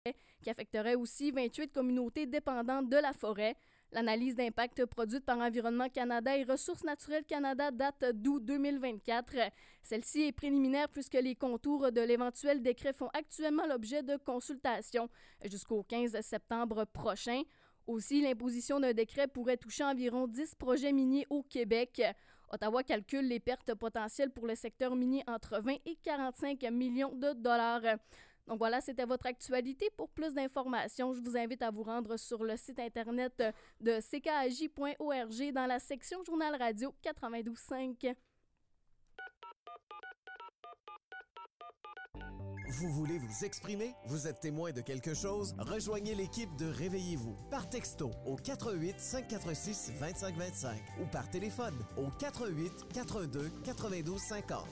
qui affecterait aussi 28 communautés dépendantes de la forêt. L'analyse d'impact produite par Environnement Canada et Ressources naturelles Canada date d'août 2024. Celle-ci est préliminaire puisque les contours de l'éventuel décret font actuellement l'objet de consultations jusqu'au 15 septembre prochain. Aussi, l'imposition d'un décret pourrait toucher environ 10 projets miniers au Québec. Ottawa calcule les pertes potentielles pour le secteur minier entre 20 et 45 millions de dollars. Donc voilà, c'était votre actualité. Pour plus d'informations, je vous invite à vous rendre sur le site internet de ckaj.org dans la section Journal Radio 92.5. Vous voulez vous exprimer? Vous êtes témoin de quelque chose? Rejoignez l'équipe de Réveillez-vous par texto au 88 546 2525 ou par téléphone au 88 412 92 50.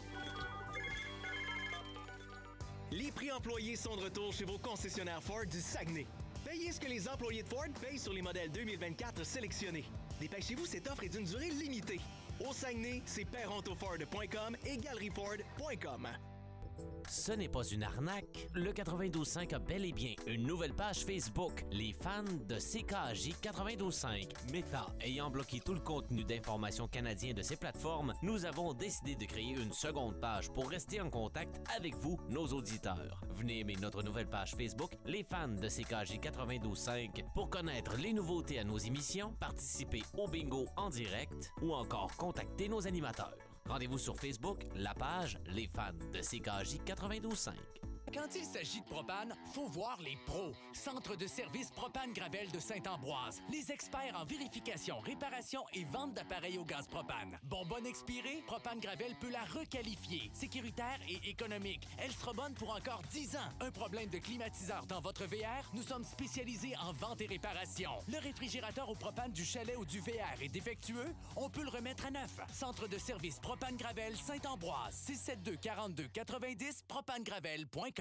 Les prix employés sont de retour chez vos concessionnaires Ford du Saguenay. Payez ce que les employés de Ford payent sur les modèles 2024 sélectionnés. Dépêchez-vous, cette offre est d'une durée limitée. Au Saguenay, c'est perontoford.com et galerieford.com. Ce n'est pas une arnaque. Le 92.5 a bel et bien une nouvelle page Facebook, les fans de CKJ 92.5. Meta ayant bloqué tout le contenu d'information canadien de ces plateformes, nous avons décidé de créer une seconde page pour rester en contact avec vous, nos auditeurs. Venez aimer notre nouvelle page Facebook, les fans de CKJ 92.5, pour connaître les nouveautés à nos émissions, participer au bingo en direct ou encore contacter nos animateurs. Rendez-vous sur Facebook, la page Les fans de CKJ 92.5. Quand il s'agit de propane, faut voir les pros. Centre de service Propane Gravel de Saint-Ambroise. Les experts en vérification, réparation et vente d'appareils au gaz propane. Bonbonne expirée, Propane Gravel peut la requalifier. Sécuritaire et économique. Elle sera bonne pour encore 10 ans. Un problème de climatiseur dans votre VR? Nous sommes spécialisés en vente et réparation. Le réfrigérateur au propane du chalet ou du VR est défectueux? On peut le remettre à neuf. Centre de service Propane Gravel Saint-Ambroise. 672 42 90 propanegravel.com.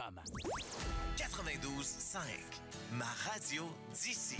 92.5, ma radio d'ici.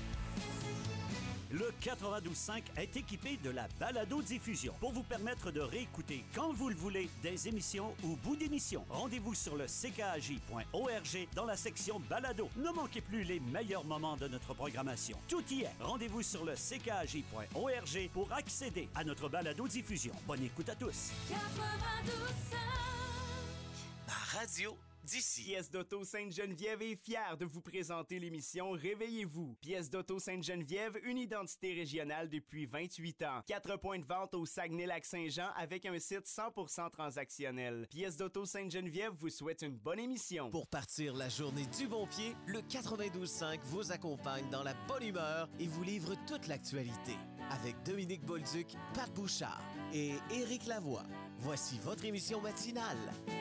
Le 92.5 est équipé de la balado-diffusion pour vous permettre de réécouter quand vous le voulez des émissions ou bouts d'émissions. Rendez-vous sur le ckaj.org dans la section balado. Ne manquez plus les meilleurs moments de notre programmation. Tout y est. Rendez-vous sur le ckaj.org pour accéder à notre balado-diffusion. Bonne écoute à tous. 92.5 Ma radio d'ici. Pièce d'Auto Sainte-Geneviève est fière de vous présenter l'émission Réveillez-vous. Pièce d'Auto Sainte-Geneviève, une identité régionale depuis 28 ans. 4 points de vente au Saguenay-Lac-Saint-Jean avec un site 100% transactionnel. Pièce d'Auto Sainte-Geneviève vous souhaite une bonne émission. Pour partir la journée du bon pied, le 92.5 vous accompagne dans la bonne humeur et vous livre toute l'actualité. Avec Dominique Bolduc, Pat Bouchard et Éric Lavoie. Voici votre émission matinale.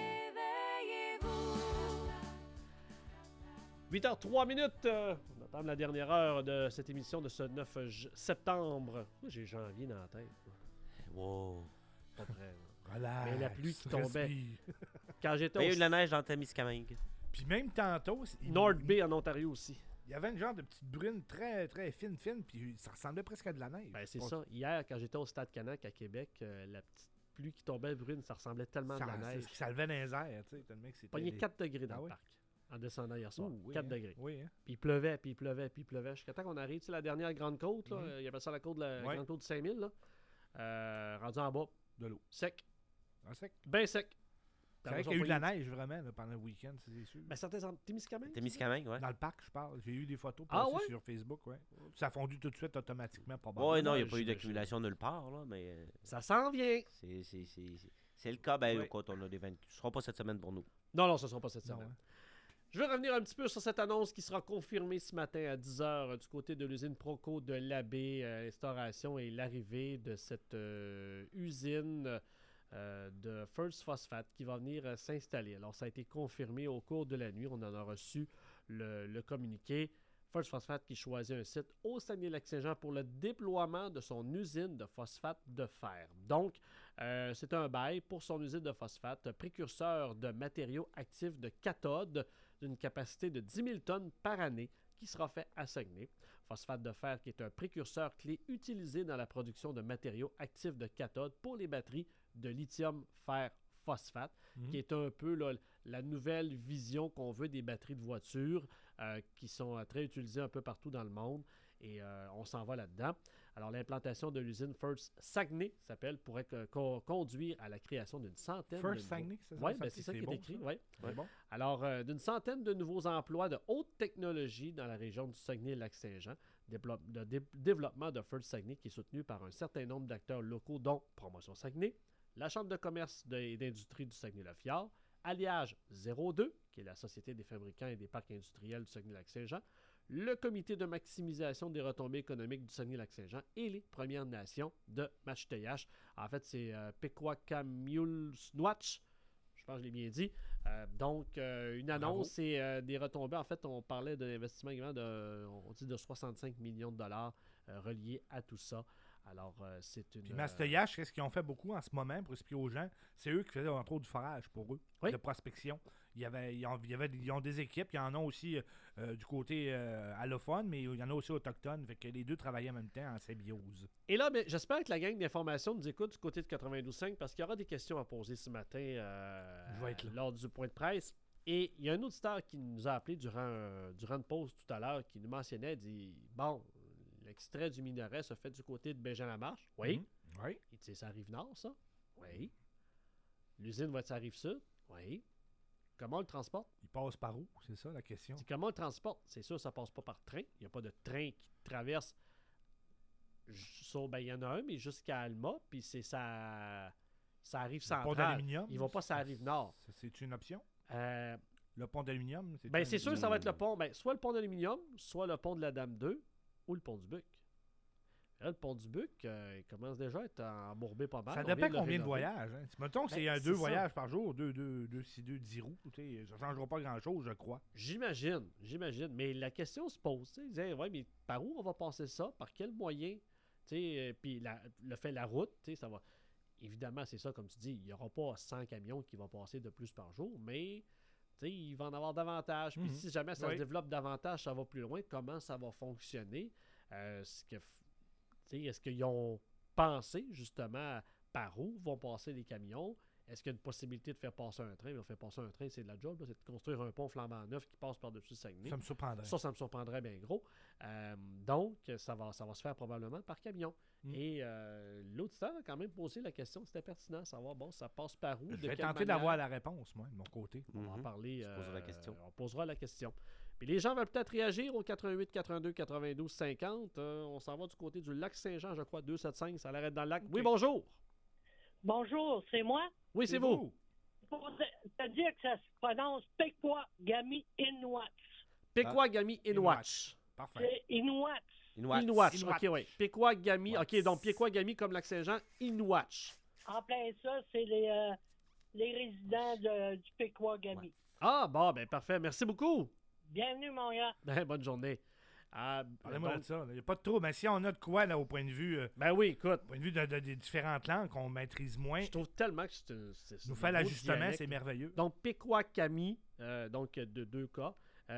8h03. On attend la dernière heure de cette émission de ce 9 septembre. Moi, j'ai janvier dans la tête. Wow. Pas près. Relax, Mais la pluie qui tombait. respire. Quand j'étais Il y a eu de la neige dans Témiscamingue. Puis même tantôt, North Bay en Ontario aussi. Il y avait une genre de petite brune très, très fine, puis ça ressemblait presque à de la neige. Ben, c'est ça. Hier, quand j'étais au Stade Canac à Québec, la petite pluie qui tombait brune, ça ressemblait tellement à de la neige. Ça levait dans les airs, tu sais, tellement que c'était... Pogné 4 degrés dans le oui? parc. En descendant hier soir. Oui, 4 degrés. Oui, hein? Puis il pleuvait, puis il pleuvait, puis il pleuvait. Jusqu'à temps qu'on arrive, tu sais, la dernière grande côte, là, il appelle ça la côte de la grande côte du 5000, là. Rendu en bas. De l'eau. Sec. Ah, sec? Ben sec. C'est vrai qu'il y a eu de la neige, vraiment, là, pendant le week-end, c'est sûr. Ben, c'était en Témiscamingue. Témiscamingue, ouais. Dans le parc, je parle. J'ai eu des photos Ah, passées ouais? sur Facebook, ouais. Ça a fondu tout de suite, automatiquement, probablement. Ouais, non, il n'y a pas eu d'accumulation nulle part, là, mais... Ça s'en vient. C'est le cas, ben, quand on a des 20... Ce sera pas cette semaine pour nous. Non, ce ne sera pas cette semaine. Ouais. Je vais revenir un petit peu sur cette annonce qui sera confirmée ce matin à 10h du côté de l'usine Proco de l'Abbé, l'instauration et l'arrivée de cette usine de First Phosphate qui va venir s'installer. Alors, ça a été confirmé au cours de la nuit. On en a reçu le communiqué. First Phosphate qui choisit un site au Saguenay-Lac-Saint-Jean pour le déploiement de son usine de phosphate de fer. Donc, c'est un bail pour son usine de phosphate, précurseur de matériaux actifs de cathode d'une capacité de 10 000 tonnes par année qui sera fait à Saguenay. Phosphate de fer qui est un précurseur clé utilisé dans la production de matériaux actifs de cathode pour les batteries de lithium-fer phosphate, qui est un peu là, la nouvelle vision qu'on veut des batteries de voitures. qui sont très utilisés un peu partout dans le monde. Et on s'en va là-dedans. Alors, l'implantation de l'usine First Saguenay pourrait conduire à la création d'une centaine First Saguenay, c'est ça? Oui, c'est ça qui est écrit. Ça? Ouais. C'est bon. Alors, d'une centaine de nouveaux emplois de haute technologie dans la région du Saguenay-Lac-Saint-Jean. Le développement de First Saguenay qui est soutenu par un certain nombre d'acteurs locaux, dont Promotion Saguenay, la Chambre de commerce et d'industrie du Saguenay-Lac-Fjord, Alliage 02, qui est la Société des fabricants et des parcs industriels du Saguenay-Lac-Saint-Jean, le Comité de maximisation des retombées économiques du Saguenay-Lac-Saint-Jean et les Premières Nations de Match-Teyach. En fait, c'est Pequawkamilnwatch. Je pense que je l'ai bien dit. Donc, une annonce et des retombées. En fait, on parlait d'un investissement également on dit de 65 millions de dollars reliés à tout ça. Alors, c'est une... Puis Match-Teyach, qu'est-ce qu'ils ont fait beaucoup en ce moment pour expliquer aux gens? C'est eux qui faisaient entre autres du forage pour eux, de prospection. Ils ont des équipes, il y en a aussi du côté allophone, mais il y en a aussi autochtone. Fait que les deux travaillaient en même temps en symbiose. Et là, j'espère que la gang d'information nous écoute du côté de 92.5 parce qu'il y aura des questions à poser ce matin lors du point de presse. Et il y a un auditeur qui nous a appelé durant une pause tout à l'heure qui nous mentionnait, dit « Bon, l'extrait du minerai se fait du côté de Bégin-la-Marche. » Oui. Oui. Il dit « Ça arrive nord, ça? » Oui. L'usine va être ça arrive sud? Oui. Comment on le transporte? Il passe par où? C'est ça la question. C'est comment on le transporte? C'est sûr, ça passe pas par train. Il n'y a pas de train qui traverse. Il y en a un, mais jusqu'à Alma, puis ça arrive central. Le pont d'aluminium? Il va pas, ça arrive nord. C'est une option? Le pont d'aluminium? C'est sûr, ça va être le pont. Soit le pont d'aluminium, soit le pont de la Dame 2 ou le pont du Buc. Là, le pont du Buc, il commence déjà à être embourbé pas mal. Ça dépend combien de voyages. Hein. Mettons que c'est 2 voyages par jour, 10 roues. Ça ne changera pas grand-chose, je crois. J'imagine. Mais la question se pose. Ouais, mais par où on va passer ça? Par quel moyen? Puis la route, ça va... Évidemment, c'est ça, comme tu dis, il n'y aura pas 100 camions qui vont passer de plus par jour, mais il va en avoir davantage. Puis si jamais ça se développe davantage, ça va plus loin, comment ça va fonctionner? Est-ce qu'ils ont pensé justement par où vont passer les camions? Est-ce qu'il y a une possibilité de faire passer un train? Mais on fait passer un train, c'est de la job. C'est de construire un pont flambant neuf qui passe par-dessus Saguenay. Ça me surprendrait. Ça me surprendrait bien gros. Donc, ça va se faire probablement par camion. Et l'auditeur a quand même posé la question. C'était pertinent, savoir, ça passe par où? Je vais tenter d'avoir la réponse, moi, de mon côté. On va en parler. On posera la question. Puis les gens veulent peut-être réagir au 88 82 92 50. On s'en va du côté du lac Saint-Jean, je crois, 275. Ça l'arrête dans le lac. Okay. Oui, bonjour. Bonjour, c'est moi? Oui, c'est vous. Pour te dire que ça se prononce Pequawgamilnwatch. Pequawgamilnwatch. Parfait. C'est Inwatch. Inwatch, OK, oui. Pequawgamilnwatch. OK, donc Pequawgamilnwatch comme lac Saint-Jean, Inwatch. En plein ça, c'est les résidents du Pequawgamil. Ah, ben parfait. Merci beaucoup. Bienvenue, mon gars. Bonne journée. Parlez-moi de ça. Il n'y a pas de trop. Mais si on a de quoi, là, au point de vue... oui, écoute. Au point de vue des différentes langues qu'on maîtrise moins... Je trouve tellement que c'est nous fait l'ajustement, c'est merveilleux. Donc, Pequawgamil, donc de 2 cas.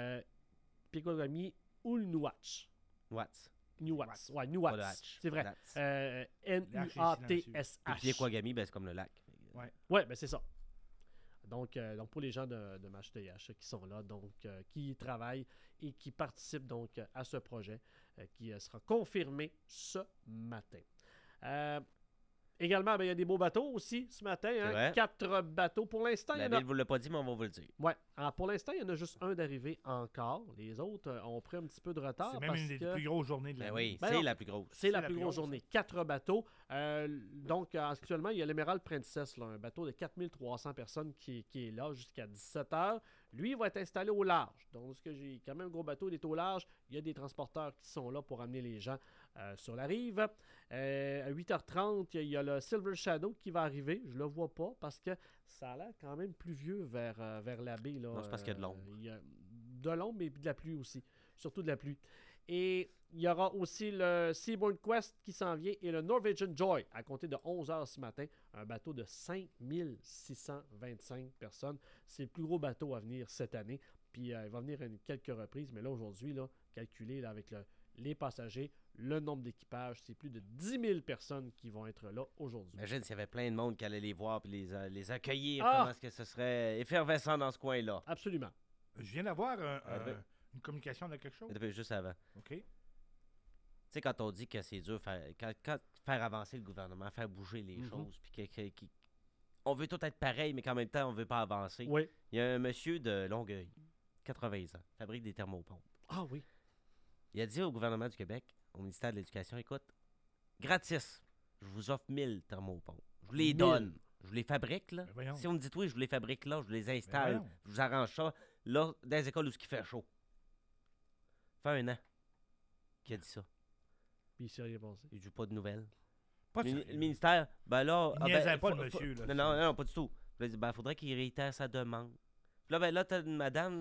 Pequawgamilnwatch. Nuwatch. Ouais, Nuwatch. C'est vrai. N-U-A-T-S-H. Et Pequawgamil, c'est comme le lac. Ouais, c'est ça. Donc, pour les gens de Match-Teyach qui sont là, donc qui travaillent et qui participent donc à ce projet qui sera confirmé ce matin. Également, il y a des beaux bateaux aussi ce matin. 4 bateaux. Pour l'instant, la ville ne vous l'a pas dit, mais on va vous le dire. Oui. Pour l'instant, il y en a juste un d'arrivé encore. Les autres ont pris un petit peu de retard. C'est même une des plus grosses journées de l'année. C'est la plus grosse. C'est la plus grosse journée. 4 bateaux. Donc, actuellement, il y a l'Emerald Princess, là, un bateau de 4300 personnes qui est là jusqu'à 17h. Lui, il va être installé au large. Donc, j'ai quand même un gros bateau, il est au large. Il y a des transporteurs qui sont là pour amener les gens sur la rive. À 8h30, il y a le Silver Shadow qui va arriver. Je le vois pas parce que ça a l'air quand même pluvieux vers la baie. Là. Non, c'est parce qu'il y a de l'ombre. Il y a de l'ombre, mais de la pluie aussi. Surtout de la pluie. Et il y aura aussi le Seabourn Quest qui s'en vient et le Norwegian Joy à compter de 11h ce matin. Un bateau de 5625 personnes. C'est le plus gros bateau à venir cette année. Puis il va venir à quelques reprises. Mais là, aujourd'hui, calculé avec les passagers, le nombre d'équipages, c'est plus de 10 000 personnes qui vont être là aujourd'hui. Imagine s'il y avait plein de monde qui allait les voir et les accueillir. Comment est-ce que ce serait effervescent dans ce coin-là? Absolument. Je viens d'avoir Une communication de quelque chose? Juste avant. OK. Tu sais, quand on dit que c'est dur, faire avancer le gouvernement, faire bouger les choses, puis on veut tout être pareil, mais qu'en même temps, on veut pas avancer. Oui. Il y a un monsieur de Longueuil, 80 ans, fabrique des thermopompes. Ah oui. Il a dit au gouvernement du Québec, au ministère de l'Éducation, écoute, gratis, je vous offre 1000 thermopompes. Je vous les donne. Je vous les fabrique, là. Si vous me dites oui, je vous les fabrique là, je vous les installe, je vous arrange ça, là, dans les écoles où il fait chaud. Ça fait 1 an qu'il a dit ça. Puis il s'est rien passé. Il ne joue pas de nouvelles. Pas de Le ministère, ben là... Il niaisait pas le monsieur, là. Non, pas du tout. Il a dit, ben, faudrait qu'il réitère sa demande. Puis là, t'as une madame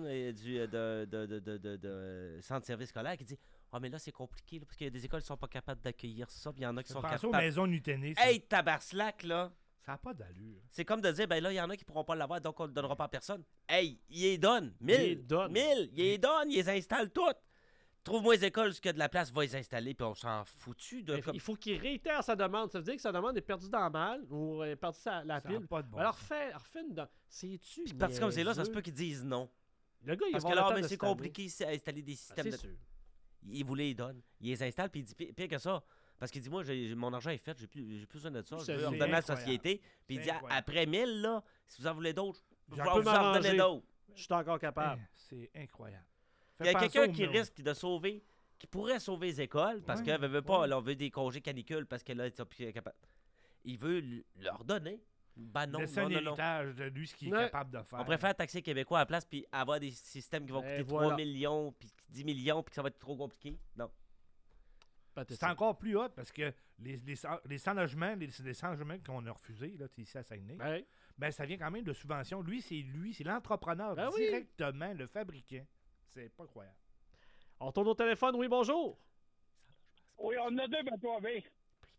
de centre de service scolaire qui dit, mais là, c'est compliqué, là, parce qu'il y a des écoles qui sont pas capables d'accueillir ça, puis il y en a qui sont capables... aux maisons Nuténé, ça. Hey, tabarslac, là! Ça n'a pas d'allure. C'est comme de dire, ben là, il y en a qui pourront pas l'avoir, donc on ne le donnera pas à personne. Hey, il les donne. 1000. Il les donne, il les installe toutes. Trouve-moi les écoles où il y a de la place, va les installer, puis on s'en foutu de... Il faut qu'il réitère sa demande. Ça veut dire que sa demande est perdue dans le mal, ou est perdue la pile. Pas de bon alors, refais une... C'est-tu... Puis parti comme c'est là, ça se peut qu'ils disent non. Le gars, il parce va que avoir là, le temps mais de c'est compliqué ici à installer des systèmes c'est sûr. Il voulait, il donne. Il les installe, puis il dit, pire que ça, parce qu'il dit, moi, mon argent est fait, j'ai plus besoin de ça, je veux redonner à la société. Puis il dit, après 1000, là, si vous en voulez d'autres, je vais vous en redonner d'autres. Je suis encore capable. C'est incroyable. Il y a quelqu'un qui risque de sauver, qui pourrait sauver les écoles, parce qu'elle veut pas, là, on veut des congés canicules, parce qu'elle est plus capable. Il veut leur donner. Ben non, laisser un héritage de lui, ce qu'il est capable de faire. On préfère taxer les Québécois à la place, puis avoir des systèmes qui vont coûter 3 millions, puis 10 millions, puis que ça va être trop compliqué. Non. C'est encore plus hot, parce que les sans-logements, les sans-logements qu'on a refusés, là, ici à Saguenay, ben ça vient quand même de subventions. Lui, c'est l'entrepreneur directement, le fabricant. C'est pas croyable. On tourne au téléphone, oui, bonjour. Oui, on en a 2 bateaux à baie.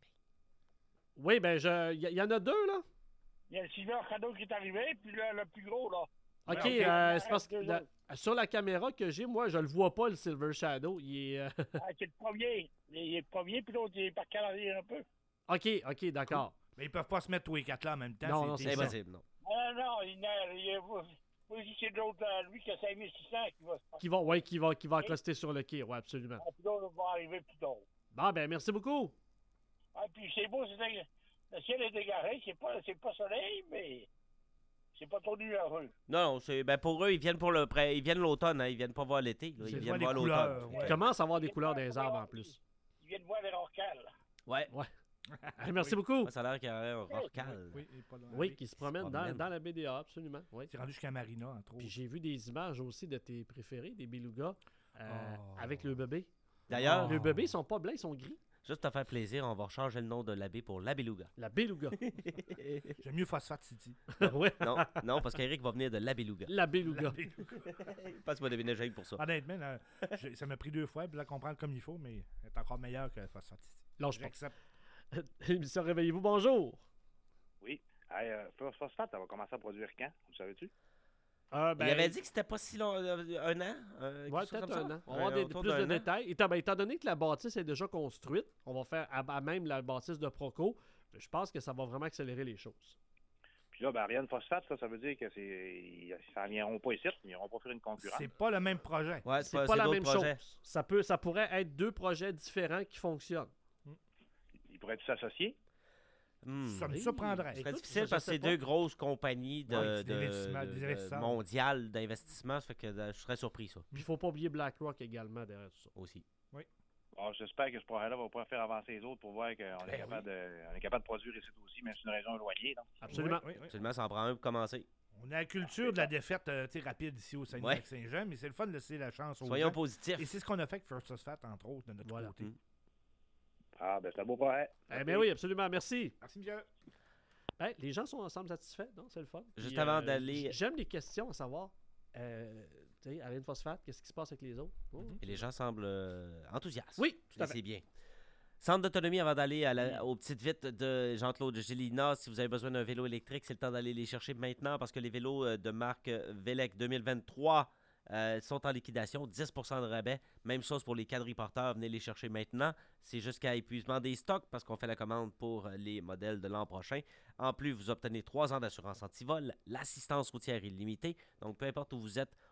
Oui, ben, il y en a 2, là. Il y a le Silver Shadow qui est arrivé, puis le plus gros, là. OK, c'est parce que sur la caméra que j'ai, moi, je le vois pas, le Silver Shadow. Il est... c'est le premier. Il est le premier, puis l'autre, il est par calendrier un peu. OK, d'accord. Cool. Mais ils peuvent pas se mettre tous les 4 là en même temps. Non, c'est impossible, non. Non, c'est l'autre, lui, qui a 5600 qui va accoster sur le quai, oui, absolument. Puis l'autre va arriver plus tard. Bon, ben, merci beaucoup. Puis c'est beau, le ciel est dégagé, c'est pas soleil, mais c'est pas trop nuageux. Non, pour eux, ils viennent pour ils viennent l'automne, hein, ils viennent pas voir l'été. Ils viennent voir l'automne. Ils commencent à avoir des couleurs des arbres en plus. Ils viennent voir les rorcales. Ouais. Merci beaucoup. Ça a l'air qu'il y a un rorcal. Oui, qui se promène dans la BDA, absolument. Oui. C'est rendu jusqu'à Marina, entre autres. Puis j'ai vu des images aussi de tes préférés, des belugas, avec le bébé. D'ailleurs, les bébés, ils sont pas blancs, ils sont gris. Juste te faire plaisir, on va changer le nom de la baie pour la Beluga. La Beluga. J'aime mieux Phosphate City. Ouais. Non, parce qu'Éric va venir de la Beluga. La Beluga. Passe-moi des déménager pour ça. Honnêtement, ça m'a pris 2 fois, puis là, comprendre comme il faut, mais elle est encore meilleure que Phosphate City. J'accepte. Émission Réveillez-vous, bonjour. Oui. Phosphate, ça va commencer à produire quand? Vous savez-tu? Il avait dit que c'était pas si long, 1 an. Oui, peut-être 1 an. On va avoir plus de détails. Étant donné que la bâtisse est déjà construite, on va faire à même la bâtisse de Proco. Je pense que ça va vraiment accélérer les choses. Puis là, Ariane Phosphate, ça veut dire que ça n'iront pas ici, ils n'iront pas faire une concurrence. C'est pas le même projet. Ouais, c'est pas la même chose. Ça pourrait être 2 projets différents qui fonctionnent. Ils pourraient tous s'associer? Ça me surprendrait. C'est difficile parce que c'est 2 grosses compagnies mondiales d'investissement. Ça fait que je serais surpris, ça. Puis il ne faut pas oublier BlackRock également derrière tout ça. Aussi. Oui. Alors, j'espère que ce projet-là va pouvoir faire avancer les autres pour voir qu'on est capable de produire ici aussi, mais c'est une région éloignée. Donc. Absolument. Oui. Absolument, ça en prend un pour commencer. On a la culture de la défaite rapide ici au Saguenay-Lac-Saint-Jean, mais c'est le fun de laisser la chance aux Soyons gens. positifs. Et c'est ce qu'on a fait avec First Phosphate, entre autres, de notre côté. C'est un beau projet. Ben oui, absolument. Merci. Merci, monsieur. Les gens sont ensemble satisfaits, non? C'est le fun. Juste avant d'aller... J'aime les questions à savoir, Ariane Phosphate, qu'est-ce qui se passe avec les autres? Et les gens semblent enthousiastes. Oui, tout à fait. C'est bien. Centre d'autonomie, avant d'aller aux petites vites de Jean-Claude Gélina, si vous avez besoin d'un vélo électrique, c'est le temps d'aller les chercher maintenant parce que les vélos de marque Velec 2023 sont en liquidation, 10% de rabais. Même chose pour les quadriporteurs, venez les chercher maintenant. C'est jusqu'à épuisement des stocks parce qu'on fait la commande pour les modèles de l'an prochain. En plus, vous obtenez 3 ans d'assurance anti-vol, l'assistance routière illimitée. Donc, peu importe où vous êtes,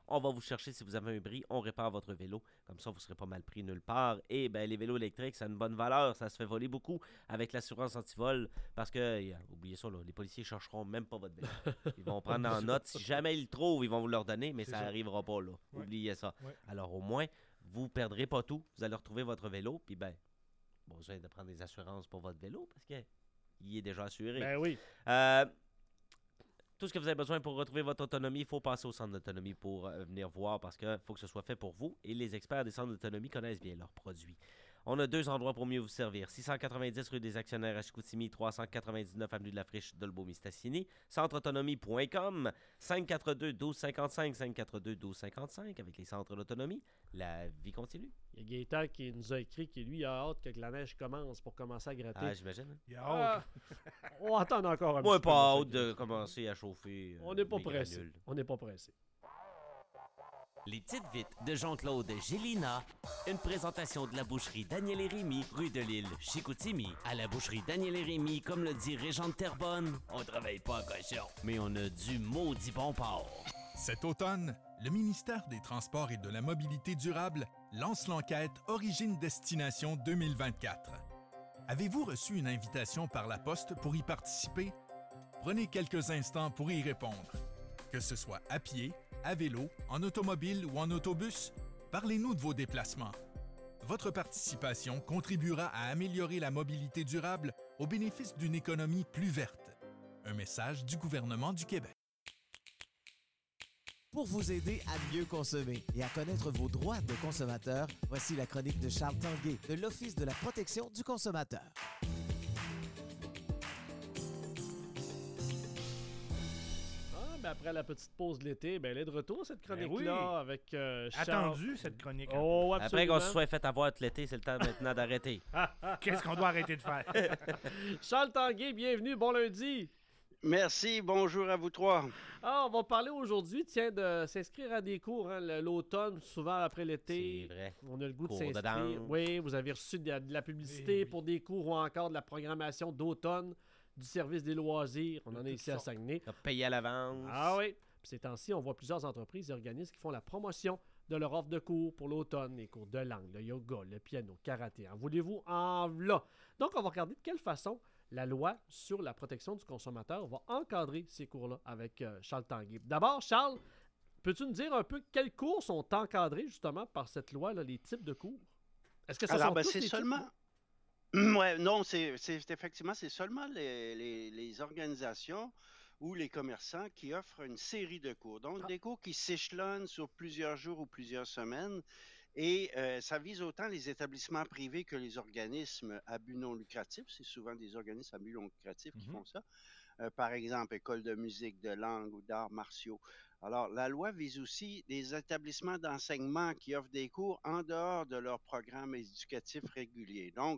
On va vous chercher si vous avez un bris. On répare votre vélo. Comme ça, vous ne serez pas mal pris nulle part. Et ben, les vélos électriques, ça a une bonne valeur. Ça se fait voler beaucoup avec l'assurance anti-vol. Parce que, oubliez ça, là, les policiers ne chercheront même pas votre vélo. Ils vont prendre en note. Si jamais ils le trouvent, ils vont vous le redonner, mais ça n'arrivera pas là. Ouais. Oubliez ça. Ouais. Alors, au moins, vous ne perdrez pas tout. Vous allez retrouver votre vélo. Puis, ben, pas besoin de prendre des assurances pour votre vélo parce qu'il est déjà assuré. Ben oui. Tout ce que vous avez besoin pour retrouver votre autonomie, il faut passer au centre d'autonomie pour venir voir parce qu'il faut que ce soit fait pour vous. Et les experts des centres d'autonomie connaissent bien leurs produits. On a 2 endroits pour mieux vous servir. 690 rue des Actionnaires à Chicoutimi, 399 avenue de la Friche, Dolbeau-Mistassini. Centreautonomie.com, 542-1255, 542-1255 avec les centres d'autonomie. La vie continue. Il y a Gaëtan qui nous a écrit qu'il lui a hâte que la neige commence pour commencer à gratter. Ah, j'imagine. Hein? Il a hâte. On attend encore un Moi, petit peu. pas hâte de commencer à chauffer. On n'est pas pressé. On n'est pas pressé. Les petites vites de Jean-Claude Gélina. Une présentation de la boucherie Daniel et Rémy, rue de l'Île, Chicoutimi. À la boucherie Daniel et Rémy, comme le dit Régent de Terrebonne, on travaille pas en cochon, mais on a du maudit bon porc. Cet automne, le ministère des Transports et de la Mobilité durable lance l'enquête Origine-Destination 2024. Avez-vous reçu une invitation par la poste pour y participer? Prenez quelques instants pour y répondre. Que ce soit à pied, à vélo, en automobile ou en autobus, parlez-nous de vos déplacements. Votre participation contribuera à améliorer la mobilité durable au bénéfice d'une économie plus verte. Un message du gouvernement du Québec. Pour vous aider à mieux consommer et à connaître vos droits de consommateur, voici la chronique de Charles Tanguay de l'Office de la protection du consommateur. Après la petite pause de l'été, elle est de retour, cette chronique-là, avec Charles. Attendu, cette chronique. Oh, absolument. Après qu'on se soit fait avoir tout l'été, c'est le temps maintenant d'arrêter. Qu'est-ce qu'on doit arrêter de faire? Charles Tanguay, bienvenue, bon lundi. Merci, bonjour à vous trois. On va parler aujourd'hui, de s'inscrire à des cours. Hein, l'automne, souvent après l'été. C'est vrai. On a le goût cours de s'inscrire. Oui, vous avez reçu de la publicité pour des cours ou encore de la programmation d'automne du service des loisirs. On en est ici à Saguenay. Payé à l'avance. Ah oui. Puis ces temps-ci, on voit plusieurs entreprises et organismes qui font la promotion de leur offre de cours pour l'automne, les cours de langue, le yoga, le piano, karaté. En voulez-vous? En là. Donc, on va regarder de quelle façon la loi sur la protection du consommateur va encadrer ces cours-là avec Charles Tanguay. D'abord, Charles, peux-tu nous dire un peu quels cours sont encadrés justement par cette loi-là, les types de cours? Est-ce que ça sont tous c'est les seulement... types? Ouais, non, c'est effectivement, c'est seulement les organisations ou les commerçants qui offrent une série de cours. Donc, des cours qui s'échelonnent sur plusieurs jours ou plusieurs semaines. Et ça vise autant les établissements privés que les organismes à but non lucratif. C'est souvent des organismes à but non lucratif qui font ça. Par exemple, école de musique, de langue ou d'arts martiaux. Alors, la loi vise aussi des établissements d'enseignement qui offrent des cours en dehors de leur programme éducatif régulier. Donc,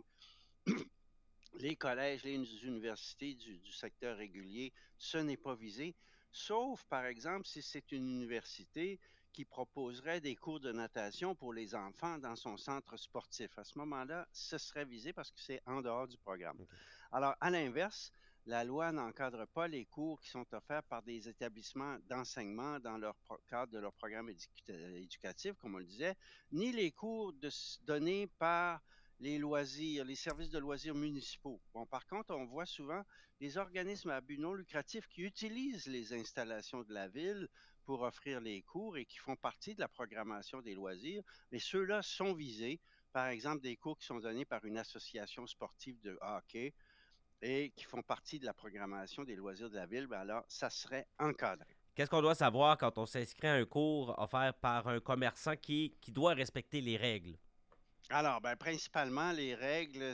les collèges, les universités du secteur régulier, ce n'est pas visé, sauf par exemple si c'est une université qui proposerait des cours de natation pour les enfants dans son centre sportif. À ce moment-là, ce serait visé parce que c'est en dehors du programme. Okay. Alors, à l'inverse, la loi n'encadre pas les cours qui sont offerts par des établissements d'enseignement dans leur cadre de leur programme éducatif, comme on le disait, ni les cours donnés par les loisirs, les services de loisirs municipaux. Bon, par contre, on voit souvent des organismes à but non lucratif qui utilisent les installations de la ville pour offrir les cours et qui font partie de la programmation des loisirs. Mais ceux-là sont visés, par exemple, des cours qui sont donnés par une association sportive de hockey et qui font partie de la programmation des loisirs de la ville. Bien alors, ça serait encadré. Qu'est-ce qu'on doit savoir quand on s'inscrit à un cours offert par un commerçant qui doit respecter les règles? Alors, principalement, les règles,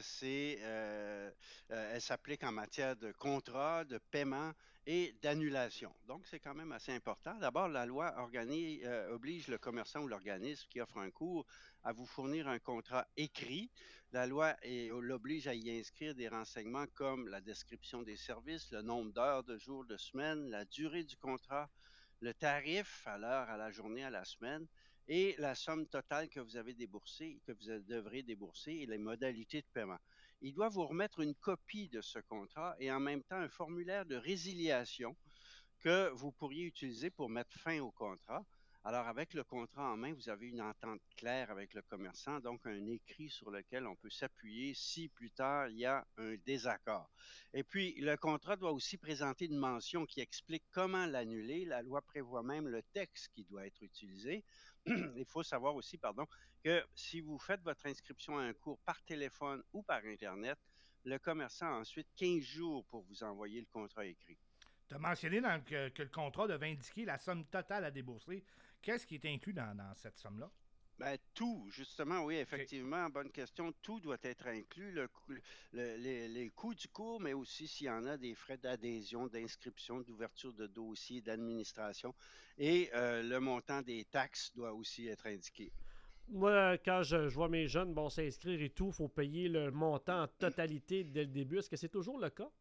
elles s'appliquent en matière de contrat, de paiement et d'annulation. Donc, c'est quand même assez important. D'abord, la loi oblige le commerçant ou l'organisme qui offre un cours à vous fournir un contrat écrit. La loi l'oblige à y inscrire des renseignements comme la description des services, le nombre d'heures, de jours, de semaines, la durée du contrat, le tarif à l'heure, à la journée, à la semaine, et la somme totale que vous avez déboursée, que vous devrez débourser et les modalités de paiement. Il doit vous remettre une copie de ce contrat et en même temps un formulaire de résiliation que vous pourriez utiliser pour mettre fin au contrat. Alors, avec le contrat en main, vous avez une entente claire avec le commerçant, donc un écrit sur lequel on peut s'appuyer si plus tard il y a un désaccord. Et puis, le contrat doit aussi présenter une mention qui explique comment l'annuler. La loi prévoit même le texte qui doit être utilisé. Il faut savoir aussi, que si vous faites votre inscription à un cours par téléphone ou par Internet, le commerçant a ensuite 15 jours pour vous envoyer le contrat écrit. Tu as mentionné que le contrat devait indiquer la somme totale à débourser. Qu'est-ce qui est inclus dans cette somme-là? Ben, tout, justement, oui, effectivement, bonne question. Tout doit être inclus, les coûts du cours, mais aussi s'il y en a des frais d'adhésion, d'inscription, d'ouverture de dossier, d'administration. Et le montant des taxes doit aussi être indiqué. Moi, quand je vois mes jeunes s'inscrire et tout, il faut payer le montant en totalité dès le début. Est-ce que c'est toujours le cas?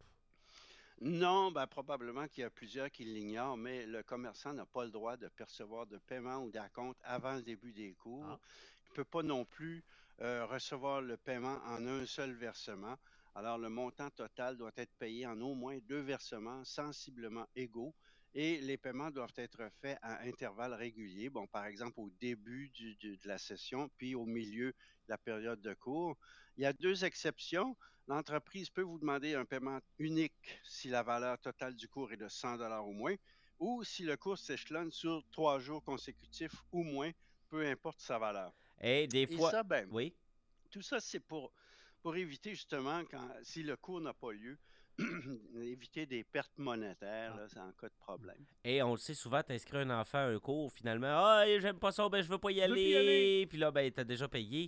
Non, ben, probablement qu'il y a plusieurs qui l'ignorent, mais le commerçant n'a pas le droit de percevoir de paiement ou d'acompte avant le début des cours. Il ne peut pas non plus recevoir le paiement en un seul versement. Alors, le montant total doit être payé en au moins 2 versements sensiblement égaux et les paiements doivent être faits à intervalles réguliers. Bon, par exemple, au début de la session, puis au milieu de la période de cours. Il y a 2 exceptions. L'entreprise peut vous demander un paiement unique si la valeur totale du cours est de 100 $ ou moins, ou si le cours s'échelonne sur 3 jours consécutifs ou moins, peu importe sa valeur. Et des fois... ça, ben, oui. Tout ça, c'est pour éviter justement, si le cours n'a pas lieu, éviter des pertes monétaires, là, c'est en cas de problème. Et on le sait souvent, t'inscris un enfant à un cours, finalement, « Ah, j'aime pas ça, ben je veux pas y aller. » Puis là, ben t'as déjà payé.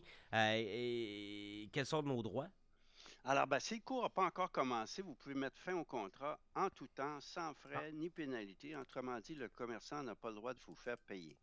Et quels sont nos droits? Alors, ben, si le cours n'a pas encore commencé, vous pouvez mettre fin au contrat en tout temps, sans frais ni pénalité. Autrement dit, le commerçant n'a pas le droit de vous faire payer.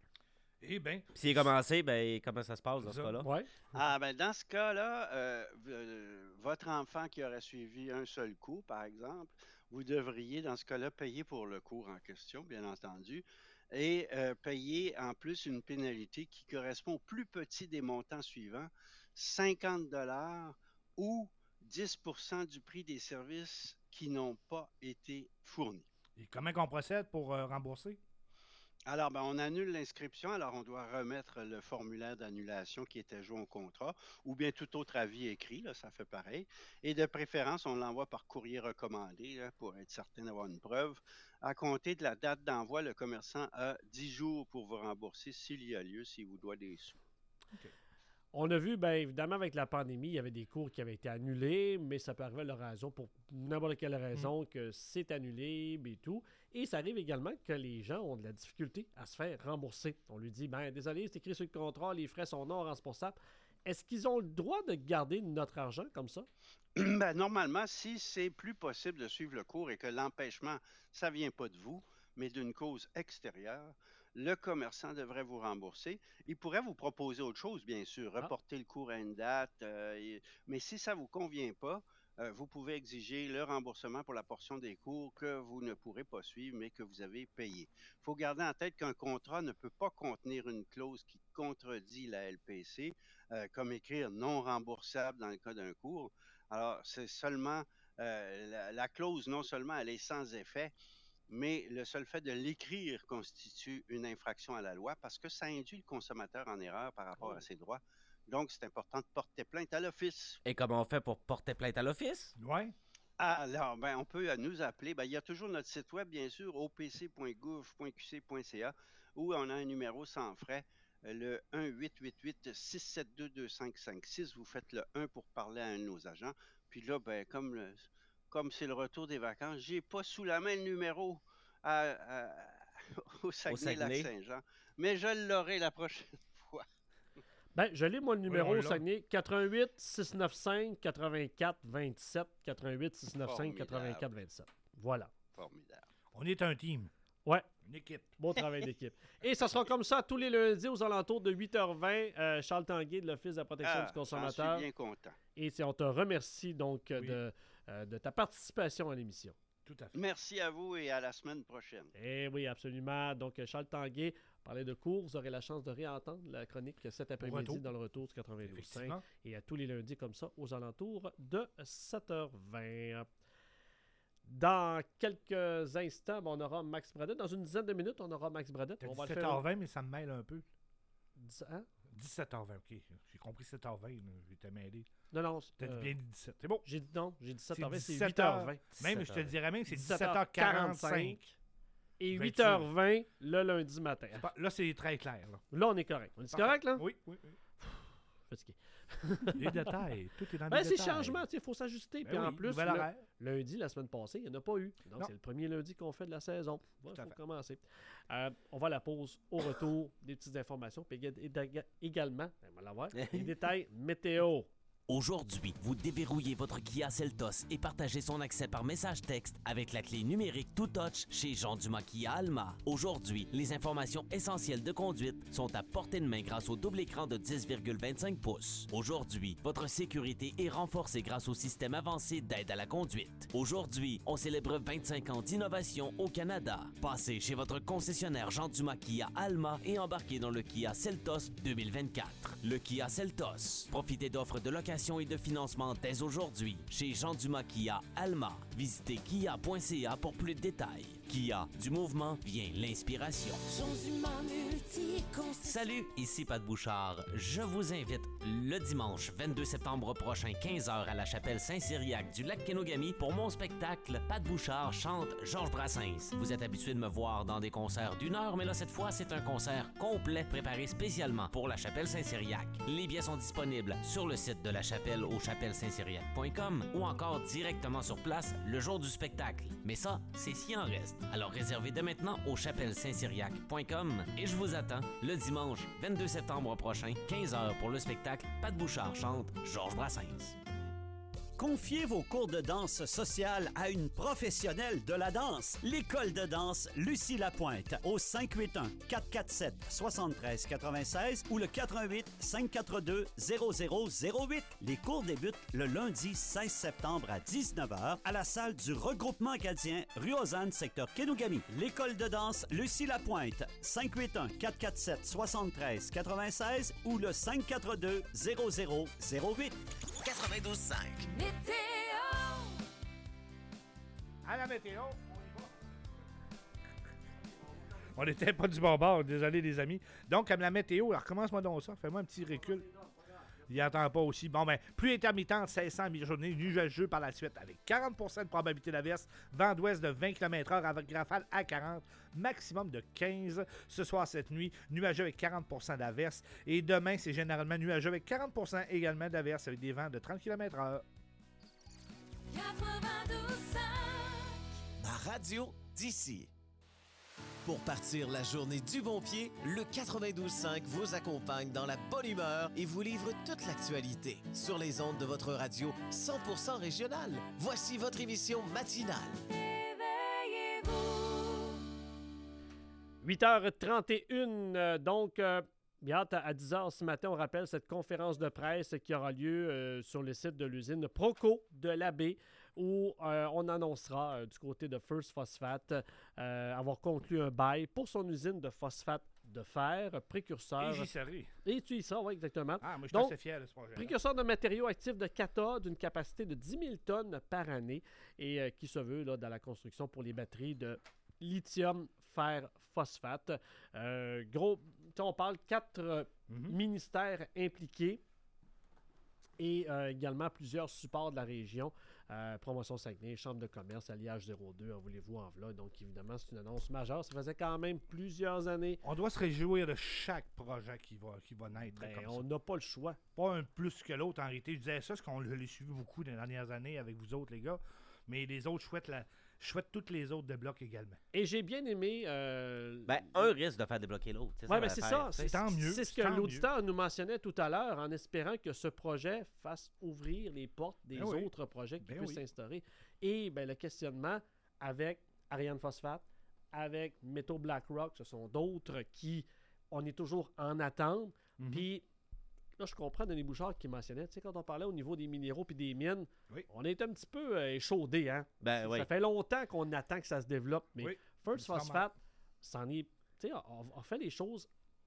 Eh bien. Puis s'il est commencé, ben comment ça se passe dans ce cas-là? Ouais. Ah, ben, dans ce cas-là, votre enfant qui aurait suivi un seul cours, par exemple, vous devriez, dans ce cas-là, payer pour le cours en question, bien entendu, et payer en plus une pénalité qui correspond au plus petit des montants suivants, 50 $ ou 10 % du prix des services qui n'ont pas été fournis. Et comment on procède pour rembourser? Alors, ben, on annule l'inscription, alors on doit remettre le formulaire d'annulation qui était joint au contrat, ou bien tout autre avis écrit, là, ça fait pareil. Et de préférence, on l'envoie par courrier recommandé là, pour être certain d'avoir une preuve. À compter de la date d'envoi, le commerçant a 10 jours pour vous rembourser s'il y a lieu, s'il vous doit des sous. Okay. On a vu, bien évidemment, avec la pandémie, il y avait des cours qui avaient été annulés, mais ça peut arriver à leur raison, pour n'importe quelle raison, que c'est annulé et tout. Et ça arrive également que les gens ont de la difficulté à se faire rembourser. On lui dit, ben désolé, c'est écrit sur le contrat, les frais sont non remboursables. Est-ce qu'ils ont le droit de garder notre argent comme ça? Ben, normalement, si c'est plus possible de suivre le cours et que l'empêchement, ça ne vient pas de vous, mais d'une cause extérieure, le commerçant devrait vous rembourser. Il pourrait vous proposer autre chose, bien sûr, reporter le cours à une date, mais si ça ne vous convient pas, vous pouvez exiger le remboursement pour la portion des cours que vous ne pourrez pas suivre, mais que vous avez payé. Il faut garder en tête qu'un contrat ne peut pas contenir une clause qui contredit la LPC, comme écrire non remboursable dans le cas d'un cours. Alors, c'est seulement la clause, non seulement elle est sans effet, mais le seul fait de l'écrire constitue une infraction à la loi parce que ça induit le consommateur en erreur par rapport à ses droits. Donc, c'est important de porter plainte à l'office. Et comment on fait pour porter plainte à l'office? Oui. Alors, ben, on peut nous appeler. Ben, il y a toujours notre site web, bien sûr, opc.gouv.qc.ca, où on a un numéro sans frais, le 1-888-672-2556. Vous faites le 1 pour parler à un de nos agents. Puis là, ben, comme c'est le retour des vacances, j'ai pas sous la main le numéro au Saguenay-Lac-Saint-Jean, mais je l'aurai la prochaine fois. Ben, je lis, moi, le numéro au Saguenay, 88-695-84-27, 88-695-84-27. Voilà. Formidable. On est un team. Ouais. Une équipe. Bon travail d'équipe. Et ça sera comme ça tous les lundis aux alentours de 8h20. Charles Tanguay de l'Office de la protection du consommateur. Je suis bien content. Et on te remercie donc de ta participation à l'émission. Tout à fait. Merci à vous et à la semaine prochaine. Eh oui, absolument. Donc, Charles Tanguay parlait de cours. Vous aurez la chance de réentendre la chronique cet après-midi dans le retour du 92.5. Et à tous les lundis comme ça, aux alentours de 7h20. Dans quelques instants, on aura Max Bradette. Dans une dizaine de minutes, on aura Max Bradette. T'as On va 17h20, mais ça me mêle un peu. Hein? 17h20, OK. J'ai compris 7h20. J'étais mêlé. Non. T'as bien dit 17. C'est bon. J'ai dit 17h20, c'est 8h20. 8h20. Même, je te dirais même que c'est 17h45. Et 8h20 le lundi matin. Là, c'est très clair. Là, on est correct. On est correct, là? Oui. Fatigué. Les détails. Tout est dans les détails. C'est changement, il faut s'ajuster. Puis en plus, lundi, la semaine passée, il n'y en a pas eu. Donc, c'est le premier lundi qu'on fait de la saison. Il faut commencer. On va à la pause. Au retour, des petites informations. Puis également, on va l'avoir, les détails météo. Aujourd'hui, vous déverrouillez votre Kia Seltos et partagez son accès par message texte avec la clé numérique TouTouch chez Jean Dumas Kia Alma. Aujourd'hui, les informations essentielles de conduite sont à portée de main grâce au double écran de 10,25 pouces. Aujourd'hui, votre sécurité est renforcée grâce au système avancé d'aide à la conduite. Aujourd'hui, on célèbre 25 ans d'innovation au Canada. Passez chez votre concessionnaire Jean Dumas Kia Alma et embarquez dans le Kia Seltos 2024. Le Kia Seltos. Profitez d'offres de location et de financement dès aujourd'hui chez Jean Dumas Kia Alma. Visitez kia.ca pour plus de détails. Kia, du mouvement vient l'inspiration. Salut, ici Pat Bouchard. Je vous invite le dimanche 22 septembre prochain, 15h à la chapelle Saint-Cyriaque du lac Kenogami pour mon spectacle Pat Bouchard chante Georges Brassens. Vous êtes habitué de me voir dans des concerts d'1 heure, mais là, cette fois, c'est un concert complet préparé spécialement pour la chapelle Saint-Cyriaque. Les billets sont disponibles sur le site de la chapelle au chapellesaintcyriaque.com ou encore directement sur place le jour du spectacle. Mais ça, c'est s'il en reste. Alors réservez dès maintenant au chapellesaintcyriaque.com et je vous attends le dimanche 22 septembre prochain, 15h pour le spectacle Pat Bouchard chante Georges Brassens. Confiez vos cours de danse sociale à une professionnelle de la danse. L'école de danse Lucie Lapointe au 581-447-7396 ou le 88-542-0008. Les cours débutent le lundi 16 septembre à 19h à la salle du regroupement acadien rue Ozanne, secteur Kenogami. L'école de danse Lucie Lapointe, 581-447-7396 ou le 542-0008. 92.5. Météo. À la météo, on n'était pas du bon bord, désolé les amis. Donc, comme la météo, alors recommence-moi donc ça, fais-moi un petit recul. Il n'entend pas aussi. Bon, ben, pluie intermittente, 1600 mi-journée, nuageux par la suite, avec 40% de probabilité d'averse, vent d'ouest de 20 km/h avec rafale à 40, maximum de 15. Ce soir, cette nuit, nuageux avec 40% d'averse. Et demain, c'est généralement nuageux avec 40% également d'averse, avec des vents de 30 km/h. 92.5. Ma radio d'ici. Pour partir la journée du bon pied, le 92.5 vous accompagne dans la bonne humeur et vous livre toute l'actualité sur les ondes de votre radio 100% régionale. Voici votre émission matinale. 8h31, donc bien hâte à 10h ce matin, on rappelle cette conférence de presse qui aura lieu sur le site de l'usine Proco de l'Abbé, où on annoncera du côté de First Phosphate avoir conclu un bail pour son usine de phosphate de fer, précurseur. Et j'y serai. Et tu y seras, oui, exactement. Ah, moi, je suis assez fier de ce projet. Précurseur de matériaux actifs de cathode d'une capacité de 10 000 tonnes par année et qui se veut là, dans la construction pour les batteries de lithium fer phosphate. Gros, on parle 4 ministères impliqués et également plusieurs supports de la région. Promotion Saguenay, Chambre de commerce, Alliage 02, en voulez-vous, en voilà. Donc, évidemment, c'est une annonce majeure. Ça faisait quand même plusieurs années. On doit se réjouir de chaque projet qui va naître. Ben, comme on ça. n'a pas le choix. Pas un plus que l'autre, en réalité. Je disais ça, parce qu'on l'a suivi beaucoup dans les dernières années avec vous autres, les gars. Mais les autres, je souhaite toutes les autres débloquent également. Et j'ai bien aimé... un risque de faire débloquer l'autre. Oui, mais c'est ça. C'est tant mieux. C'est ce que l'auditeur nous mentionnait tout à l'heure, en espérant que ce projet fasse ouvrir les portes des autres projets qui puissent s'instaurer. Et le questionnement avec Ariane Phosphate, avec Métaux BlackRock, ce sont d'autres qui... On est toujours en attente. Puis... Là, je comprends Denis Bouchard qui mentionnait, tu sais, quand on parlait au niveau des minéraux puis des mines, on est un petit peu échaudé, hein? Ça fait longtemps qu'on attend que ça se développe, mais First Phosphate, c'en est, tu sais, on fait les choses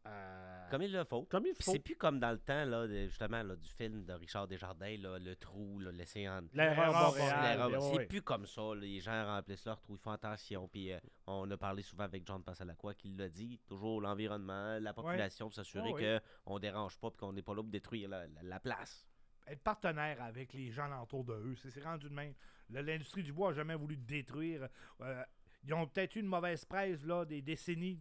Comme il le faut. Comme il Puis faut. c'est plus comme dans le temps, là, justement, là, du film de Richard Desjardins, là, le trou, là, l'océan. L'erreur boréale. C'est Oui. plus comme ça. Là. Les gens remplissent leur trou, ils font attention. Puis on a parlé souvent avec John Passalacqua qui l'a dit. Toujours l'environnement, la population, pour s'assurer qu'on ne dérange pas et qu'on n'est pas là pour détruire la place. Être partenaire avec les gens alentour de eux, c'est rendu de même. L'industrie du bois n'a jamais voulu détruire. Ils ont peut-être eu une mauvaise presse, là, des décennies,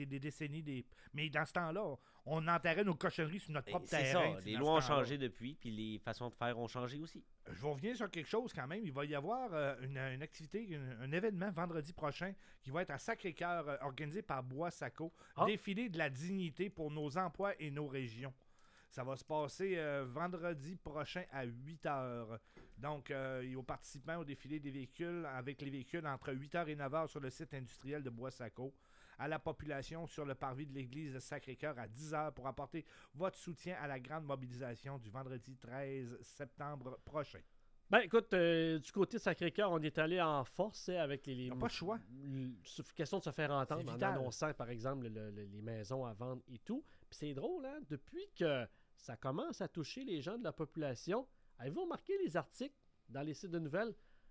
mais dans ce temps-là, on enterrait nos cochonneries sur notre propre terrain. C'est ça. Les lois ont changé depuis, puis les façons de faire ont changé aussi. Je vais revenir sur quelque chose quand même. Il va y avoir une activité, un événement vendredi prochain qui va être à Sacré-Cœur, organisé par Bois-Saco. Défilé de la dignité pour nos emplois et nos régions. Ça va se passer vendredi prochain à 8h. Donc, aux participants au défilé des véhicules, avec les véhicules entre 8h et 9h sur le site industriel de Bois-Saco. À la population sur le parvis de l'église de Sacré-Cœur à 10h pour apporter votre soutien à la grande mobilisation du vendredi 13 septembre prochain. Ben écoute, du côté de Sacré-Cœur, on est allé en force avec les... Il n'y a pas de choix. Question de se faire entendre C'est en vital. annonçant, par exemple, les maisons à vendre et tout. Puis c'est drôle, hein? Depuis que ça commence à toucher les gens de la population, avez-vous remarqué les articles dans les sites de nouvelles?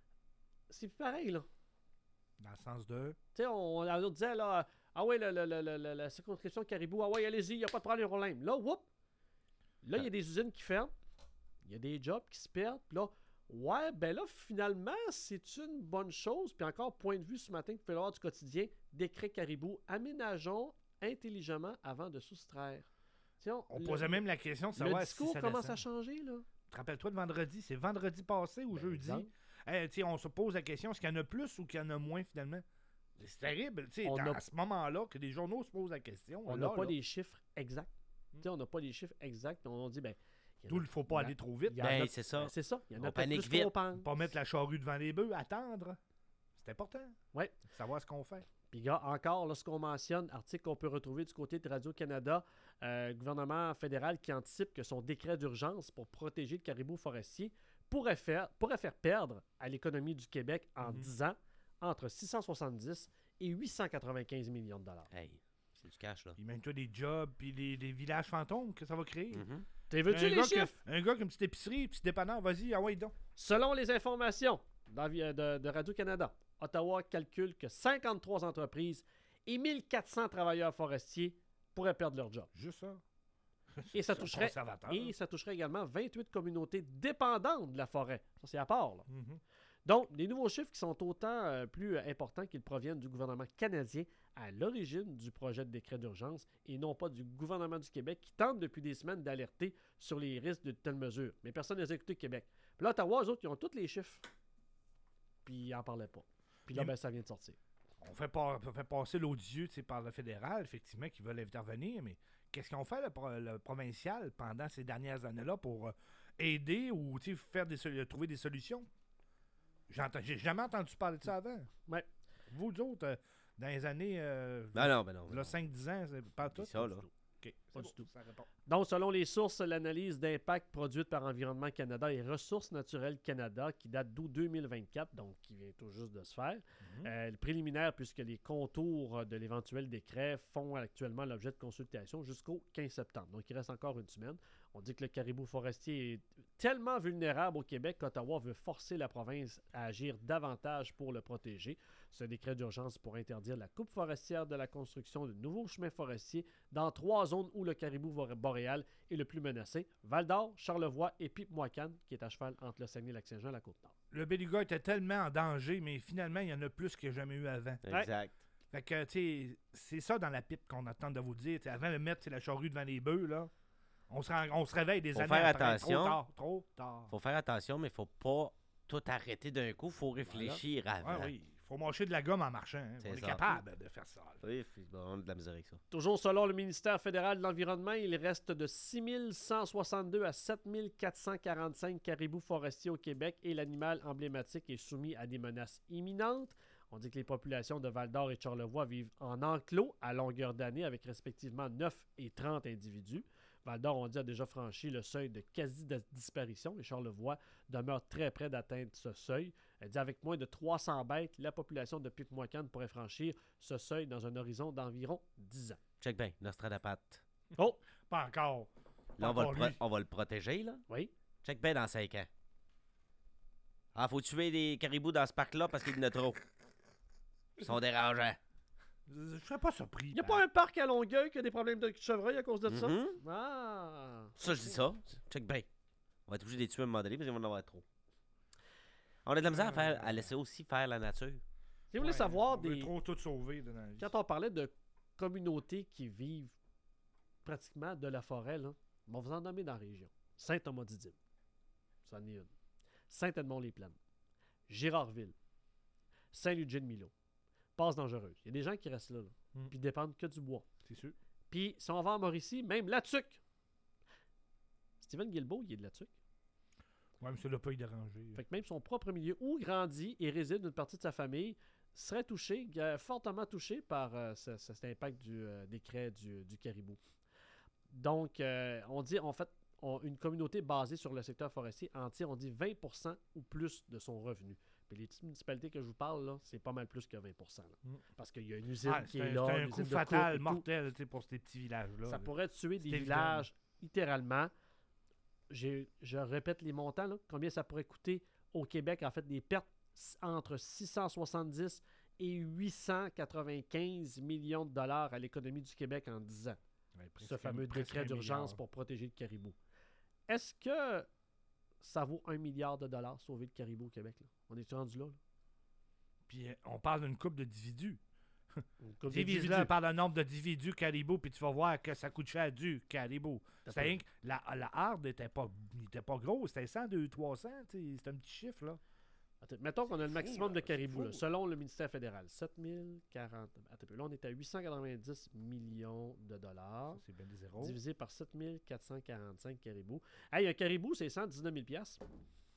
C'est plus pareil, là. Dans le sens de... Tu sais, on disait, là, ah ouais, la circonscription Caribou, ah ouais, allez-y, il n'y a pas de problème. Là, whoop! Là, il y a des usines qui ferment, il y a des jobs qui se perdent, puis là, ouais, ben là, finalement, c'est une bonne chose. Puis encore, point de vue ce matin, que vous pouvez avoir du quotidien, décret Caribou, aménageons intelligemment avant de soustraire. On posait même la question de savoir si ça... Le discours commence à changer, là. Te rappelles-toi de vendredi? C'est vendredi passé ou jeudi? On se pose la question, est-ce qu'il y en a plus ou qu'il y en a moins, finalement? C'est terrible, à ce moment-là, que des journaux se posent la question. On n'a pas les chiffres exacts. On n'a pas les chiffres exacts. On dit, ben... D'où il ne faut pas aller trop vite. C'est ça. C'est ça. Il y en a panique plus vite. Pas mettre la charrue devant les bœufs, attendre. C'est important. Oui. Savoir ce qu'on fait. Puis, gars, encore, lorsqu'on mentionne, article qu'on peut retrouver du côté de Radio-Canada, gouvernement fédéral qui anticipe que son décret d'urgence pour protéger le caribou forestier pourrait faire perdre à l'économie du Québec en 10 ans entre 670 et 895 millions de dollars. Hey, c'est du cash, là. Imagine-toi des jobs puis des villages fantômes que ça va créer. T'es veux-tu les chiffres? Un gars qui a une petite épicerie, petit dépanneur, vas-y, ah ouais, donc. Selon les informations de Radio-Canada, Ottawa calcule que 53 entreprises et 1400 travailleurs forestiers pourraient perdre leur job. Juste ça. Et ça toucherait également 28 communautés dépendantes de la forêt. Ça, c'est à part, là. Donc, des nouveaux chiffres qui sont autant plus importants qu'ils proviennent du gouvernement canadien à l'origine du projet de décret d'urgence et non pas du gouvernement du Québec qui tente depuis des semaines d'alerter sur les risques de telles mesures. Mais personne n'a écouté le Québec. Puis là, Ottawa, eux autres, ils ont tous les chiffres. Puis ils n'en parlaient pas. Puis là, ben, ça vient de sortir. On fait passer l'odieux par le fédéral, effectivement, qui veulent intervenir, mais qu'est-ce qu'on fait, le provincial, pendant ces dernières années-là pour aider ou trouver des solutions? J'ai jamais entendu parler de ça avant. Ouais. Vous autres, dans les années... non. 5-10 ans, c'est pas tout. C'est ça, là. OK, pas du tout. Ça répond. Donc, selon les sources, l'analyse d'impact produite par Environnement Canada et Ressources naturelles Canada, qui date d'août 2024, donc qui vient tout juste de se faire, le préliminaire, puisque les contours de l'éventuel décret font actuellement l'objet de consultation jusqu'au 15 septembre. Donc, il reste encore une semaine. On dit que le caribou forestier est tellement vulnérable au Québec qu'Ottawa veut forcer la province à agir davantage pour le protéger. Ce décret d'urgence pour interdire la coupe forestière de la construction de nouveaux chemins forestiers dans 3 zones où le caribou boréal est le plus menacé: Val-d'Or, Charlevoix et Pipe-Moicane, qui est à cheval entre le Saguenay-Lac-Saint-Jean et la Côte-Nord. Le beluga était tellement en danger, mais finalement, il y en a plus qu'il n'y a jamais eu avant. Exact. Fait que, tu sais, c'est ça dans la pipe qu'on attend de vous dire. T'sais, avant de mettre la charrue devant les bœufs, là, on se réveille des années faire après. attention. Trop tard. Faut faire attention, mais faut pas tout arrêter d'un coup. Faut réfléchir avant. Oui. Faut mâcher de la gomme en marchant. Hein. On est capable de faire ça. Oui, on a de la misère avec ça. Toujours selon le ministère fédéral de l'Environnement, il reste de 6 162 à 7 445 caribous forestiers au Québec et l'animal emblématique est soumis à des menaces imminentes. On dit que les populations de Val-d'Or et de Charlevoix vivent en enclos à longueur d'année avec respectivement 9 et 30 individus. Val-d'Or, on dit, a déjà franchi le seuil de quasi-disparition et Charlevoix demeure très près d'atteindre ce seuil. Elle dit avec moins de 300 bêtes, la population de Pipe-Moicane pourrait franchir ce seuil dans un horizon d'environ 10 ans. Check bien, Nostradapat. Oh! Pas encore. Là, Pas encore lui. on va le protéger, là. Oui. Check bien dans 5 ans. Ah, faut tuer les caribous dans ce parc-là parce qu'il y en a trop. Ils sont dérangeants. Je serais pas surpris. Il n'y a pas un parc à Longueuil qui a des problèmes de chevreuil à cause de ça? Mhm. Ah! Ça, je dis ça. Check bien. On va être obligé de les tuer à un moment donné parce qu'ils vont en avoir trop. On a de la misère à laisser aussi faire la nature. Si vous voulez savoir on veut trop tout sauver dans la vie. Quand on parlait de communautés qui vivent pratiquement de la forêt, là, on va vous en nommer dans la région. Saint-Thomas-Didyme. Ça en est une. Saint-Edmond-les-Plaines. Girardville. Saint-Ludger-de-Milo. Passe dangereuse. Il y a des gens qui restent là. Puis ils dépendent que du bois. C'est sûr. Puis si on va en Mauricie, même La Tuque. Steven Guilbeault, il est de La Tuque. Ouais, mais ça l'a pas y déranger. Fait que même son propre milieu où grandit et réside une partie de sa famille serait touché, fortement touché par cet impact des craies du caribou. Donc, on dit en fait, une communauté basée sur le secteur forestier en tire, on dit 20% ou plus de son revenu. Puis les petites municipalités que je vous parle, là, c'est pas mal plus que 20%. Là. Parce qu'il y a une usine qui est là. C'est un coup fatal, mortel pour ces petits villages-là. Ça pourrait tuer des évident. villages, littéralement. Je répète les montants. Là. Combien ça pourrait coûter au Québec, en fait, des pertes entre 670 et 895 millions de dollars à l'économie du Québec en 10 ans. Ouais, ce fameux décret d'urgence pour protéger le caribou. Est-ce que ça vaut 1 milliard de dollars sauver le caribou au Québec? Là? On est rendu là? Puis on parle d'une couple d'individus. Divise-le par le nombre d'individus caribou, puis tu vas voir que ça coûte cher du caribou. C'est rien que la harde n'était pas gros, c'était 100, 200, 300, c'est un petit chiffre, là. Attends, mettons qu'on a le maximum de caribou, là, selon le ministère fédéral. 7040. Là, on est à 890 millions de dollars. C'est bien des zéros. Divisé par 7445 caribous. Hey, un caribou, c'est 119 000 piastres.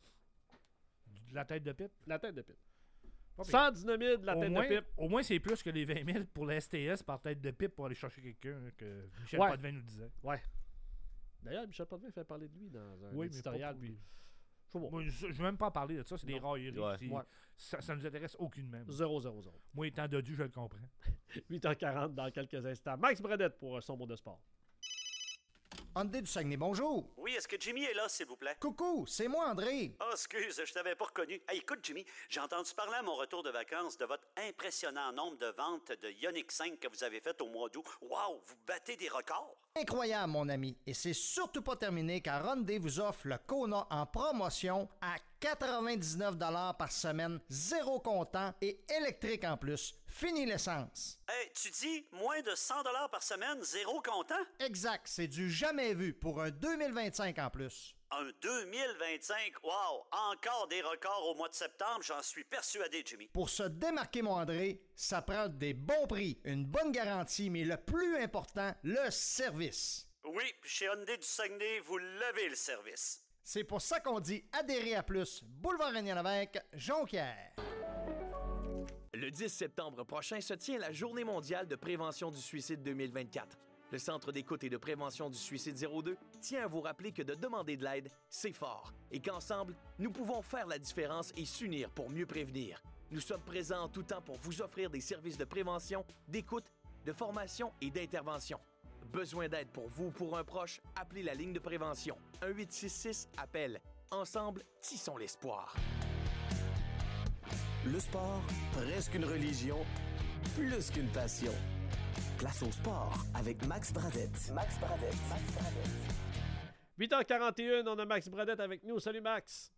La tête de pipe? La tête de pipe. 119 000 de la tête de pipe. Au moins, c'est plus que les 20 000 pour la STS par tête de pipe pour aller chercher quelqu'un que Michel Potvin nous disait. Ouais. D'ailleurs, Michel Potvin fait parler de lui dans un éditorial. Puis... Moi, je ne veux même pas parler de ça, c'est des railleries. Ouais. Ça nous intéresse aucune même. 0. Moi, étant dodu, je le comprends. 8h40 dans quelques instants. Max Bradette pour son mot de sport. André du Saguenay, bonjour. Oui, est-ce que Jimmy est là, s'il vous plaît? Coucou, c'est moi, André. Ah, excuse, je t'avais pas reconnu. Hey, écoute, Jimmy, j'ai entendu parler à mon retour de vacances de votre impressionnant nombre de ventes de Ioniq 5 que vous avez fait au mois d'août. Wow, vous battez des records. Incroyable, mon ami. Et c'est surtout pas terminé car Hyundai vous offre le Kona en promotion à 99 $ par semaine, 0 comptant et électrique en plus. Fini l'essence. Hey, tu dis moins de 100 $ par semaine, 0 comptant? Exact, c'est du jamais vu pour un 2025 en plus. Un 2025? Wow! Encore des records au mois de septembre, j'en suis persuadé, Jimmy. Pour se démarquer, mon André, ça prend des bons prix, une bonne garantie, mais le plus important, le service. Oui, puis chez Hyundai du Saguenay, vous l'avez le service. C'est pour ça qu'on dit adhérer à plus. Boulevard Régnien-Lévesque, Jonquière. Le 10 septembre prochain se tient la Journée mondiale de prévention du suicide 2024. Le Centre d'écoute et de prévention du suicide 02 tient à vous rappeler que de demander de l'aide, c'est fort et qu'ensemble, nous pouvons faire la différence et s'unir pour mieux prévenir. Nous sommes présents en tout temps pour vous offrir des services de prévention, d'écoute, de formation et d'intervention. Besoin d'aide pour vous ou pour un proche? Appelez la ligne de prévention. 1-866-APPEL. Ensemble, tissons l'espoir. Le sport, presque une religion, plus qu'une passion. Place au sport avec Max Bradette. 8h41, on a Max Bradette avec nous. Salut Max.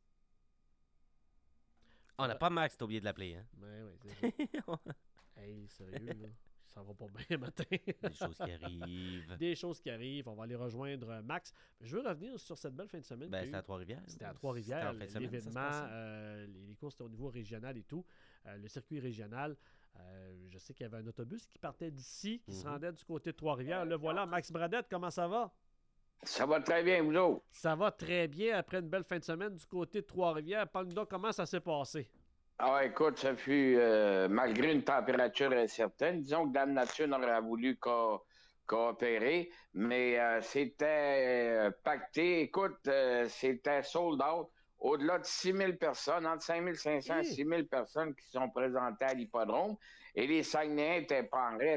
On n'a pas Max, t'as oublié de l'appeler, hein? Ben oui, c'est ça. Hey, sérieux, là. Ça va pas bien le matin. Des choses qui arrivent. Des choses qui arrivent. On va aller rejoindre Max. Je veux revenir sur cette belle fin de semaine. Ben, c'était à Trois-Rivières. C'était à Trois-Rivières. L'événement, les courses étaient au niveau régional et tout. Le circuit régional. Je sais qu'il y avait un autobus qui partait d'ici, qui se rendait du côté de Trois-Rivières. Le voilà, Max Bradette, comment ça va? Ça va très bien, vous autres. Ça va très bien après une belle fin de semaine du côté de Trois-Rivières. Parle-nous donc comment ça s'est passé. Ah, écoute, ça fut, malgré une température incertaine, disons que Dame Nature n'aurait voulu coopérer, mais c'était pacté. Écoute, c'était sold out. Au-delà de 6 000 personnes, entre 5 500 et 6 000 personnes qui sont présentées à l'hippodrome. Et les Saguenayens n'étaient pas en reste.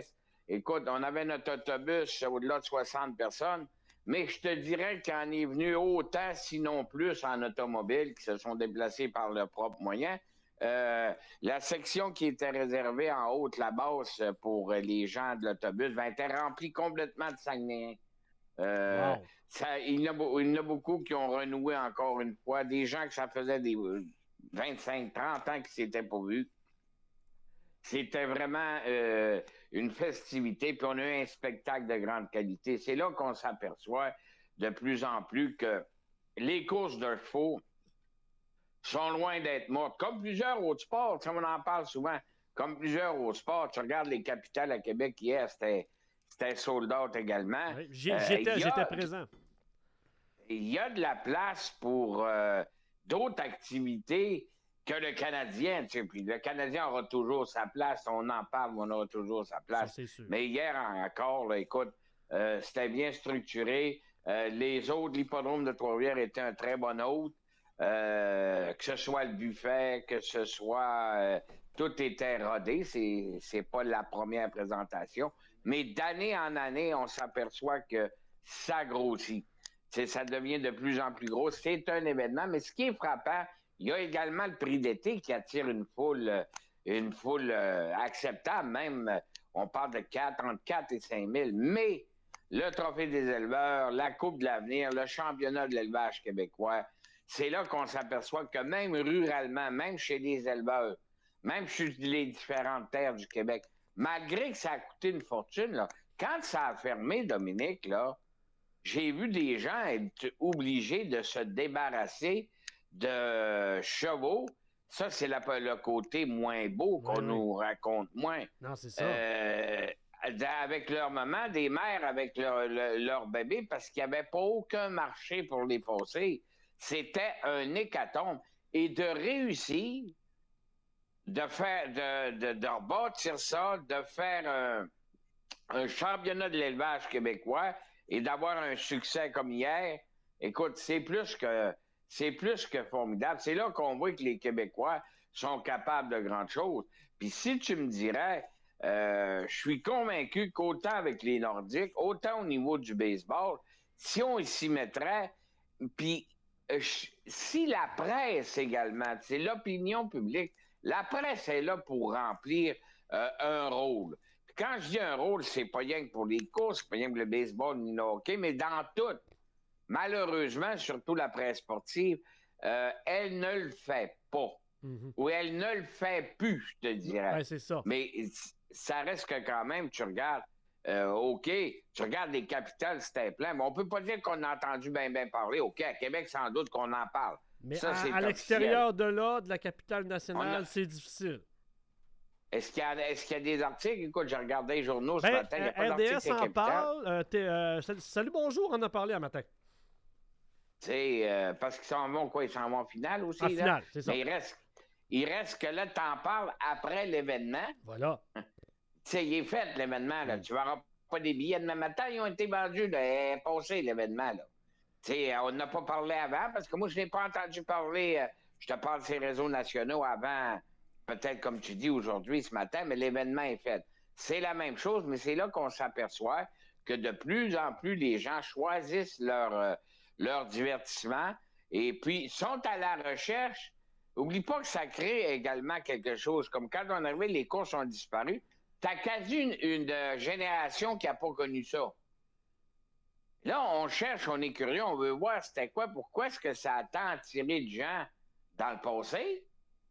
Écoute, on avait notre autobus au-delà de 60 personnes, mais je te dirais qu'il en est venu autant, sinon plus, en automobile, qui se sont déplacés par leurs propres moyens. La section qui était réservée en haut de la base pour les gens de l'autobus était remplie complètement de Saguenayens. Wow. Il y en a beaucoup qui ont renoué encore une fois. Des gens que ça faisait des 25, 30 ans qu'ils s'étaient pas vus. C'était vraiment une festivité, puis on a eu un spectacle de grande qualité. C'est là qu'on s'aperçoit de plus en plus que les courses de chevaux sont loin d'être mortes. Comme plusieurs autres sports, on en parle souvent, comme plusieurs autres sports. Tu regardes les capitales à Québec hier, c'était sold out également. Oui, j'étais présent. Il y a de la place pour d'autres activités que le Canadien. Tu sais, puis le Canadien aura toujours sa place. On en parle, mais on aura toujours sa place. Ça, c'est sûr. Mais hier encore, là, écoute, c'était bien structuré. Les autres, l'hippodrome de Trois-Rivières était un très bon hôte. Que ce soit le buffet, que ce soit... tout était rodé. C'est pas la première présentation. Mais d'année en année, on s'aperçoit que ça grossit. T'sais, ça devient de plus en plus gros. C'est un événement. Mais ce qui est frappant, il y a également le prix d'été qui attire une foule acceptable. Même, on parle de entre 4 et 5 000. Mais le Trophée des éleveurs, la Coupe de l'avenir, le championnat de l'élevage québécois, c'est là qu'on s'aperçoit que même ruralement, même chez les éleveurs, même sur les différentes terres du Québec, malgré que ça a coûté une fortune, là, quand ça a fermé, Dominique, là, j'ai vu des gens être obligés de se débarrasser de chevaux. Ça, c'est le côté moins beau qu'on nous raconte moins. Non, c'est ça. Avec leur maman, des mères avec leur bébé, parce qu'il n'y avait pas aucun marché pour les passer. C'était un hécatombe. Et de réussir, de rebâtir ça, de faire un championnat de l'élevage québécois et d'avoir un succès comme hier, écoute, c'est plus que formidable. C'est là qu'on voit que les Québécois sont capables de grandes choses. Puis si tu me dirais, je suis convaincu qu'autant avec les Nordiques, autant au niveau du baseball, si on s'y mettrait, puis si la presse également, c'est l'opinion publique, la presse est là pour remplir un rôle. Puis quand je dis un rôle, c'est pas rien que pour les courses, c'est pas rien que le baseball ni le hockey, mais dans tout. Malheureusement, surtout la presse sportive, elle ne le fait pas. Mm-hmm. Ou elle ne le fait plus, je te dirais. Ouais, c'est ça. Mais ça reste que quand même, tu regardes, OK, tu regardes les capitales, c'était plein, mais on peut pas dire qu'on a entendu bien parler. OK, à Québec, sans doute qu'on en parle. Mais ça, à l'extérieur de là, de la capitale nationale, c'est difficile. Est-ce qu'il y a des articles? Écoute, j'ai regardé les journaux ce matin, il n'y a pas d'article RDS en parle. Salut, bonjour, on en a parlé un matin. Tu sais, parce qu'ils s'en vont, quoi? Ils s'en vont en finale aussi. En finale, c'est ça. Mais il reste que là, t'en parles après l'événement. Voilà. Tu sais, il est fait, l'événement, là. Tu verras pas des billets demain matin, ils ont été vendus, là, passé, l'événement, là. Tu sais, on n'a pas parlé avant, parce que moi, je n'ai pas entendu parler, je te parle de ces réseaux nationaux avant, peut-être comme tu dis aujourd'hui, ce matin, mais l'événement est fait. C'est la même chose, mais c'est là qu'on s'aperçoit que de plus en plus, les gens choisissent leur divertissement et puis sont à la recherche. Oublie pas que ça crée également quelque chose. Comme quand on est arrivé, les courses ont disparu. T'as quasi une génération qui n'a pas connu ça. Là, on cherche, on est curieux, on veut voir c'était quoi, pourquoi est-ce que ça a tant attiré de gens dans le passé?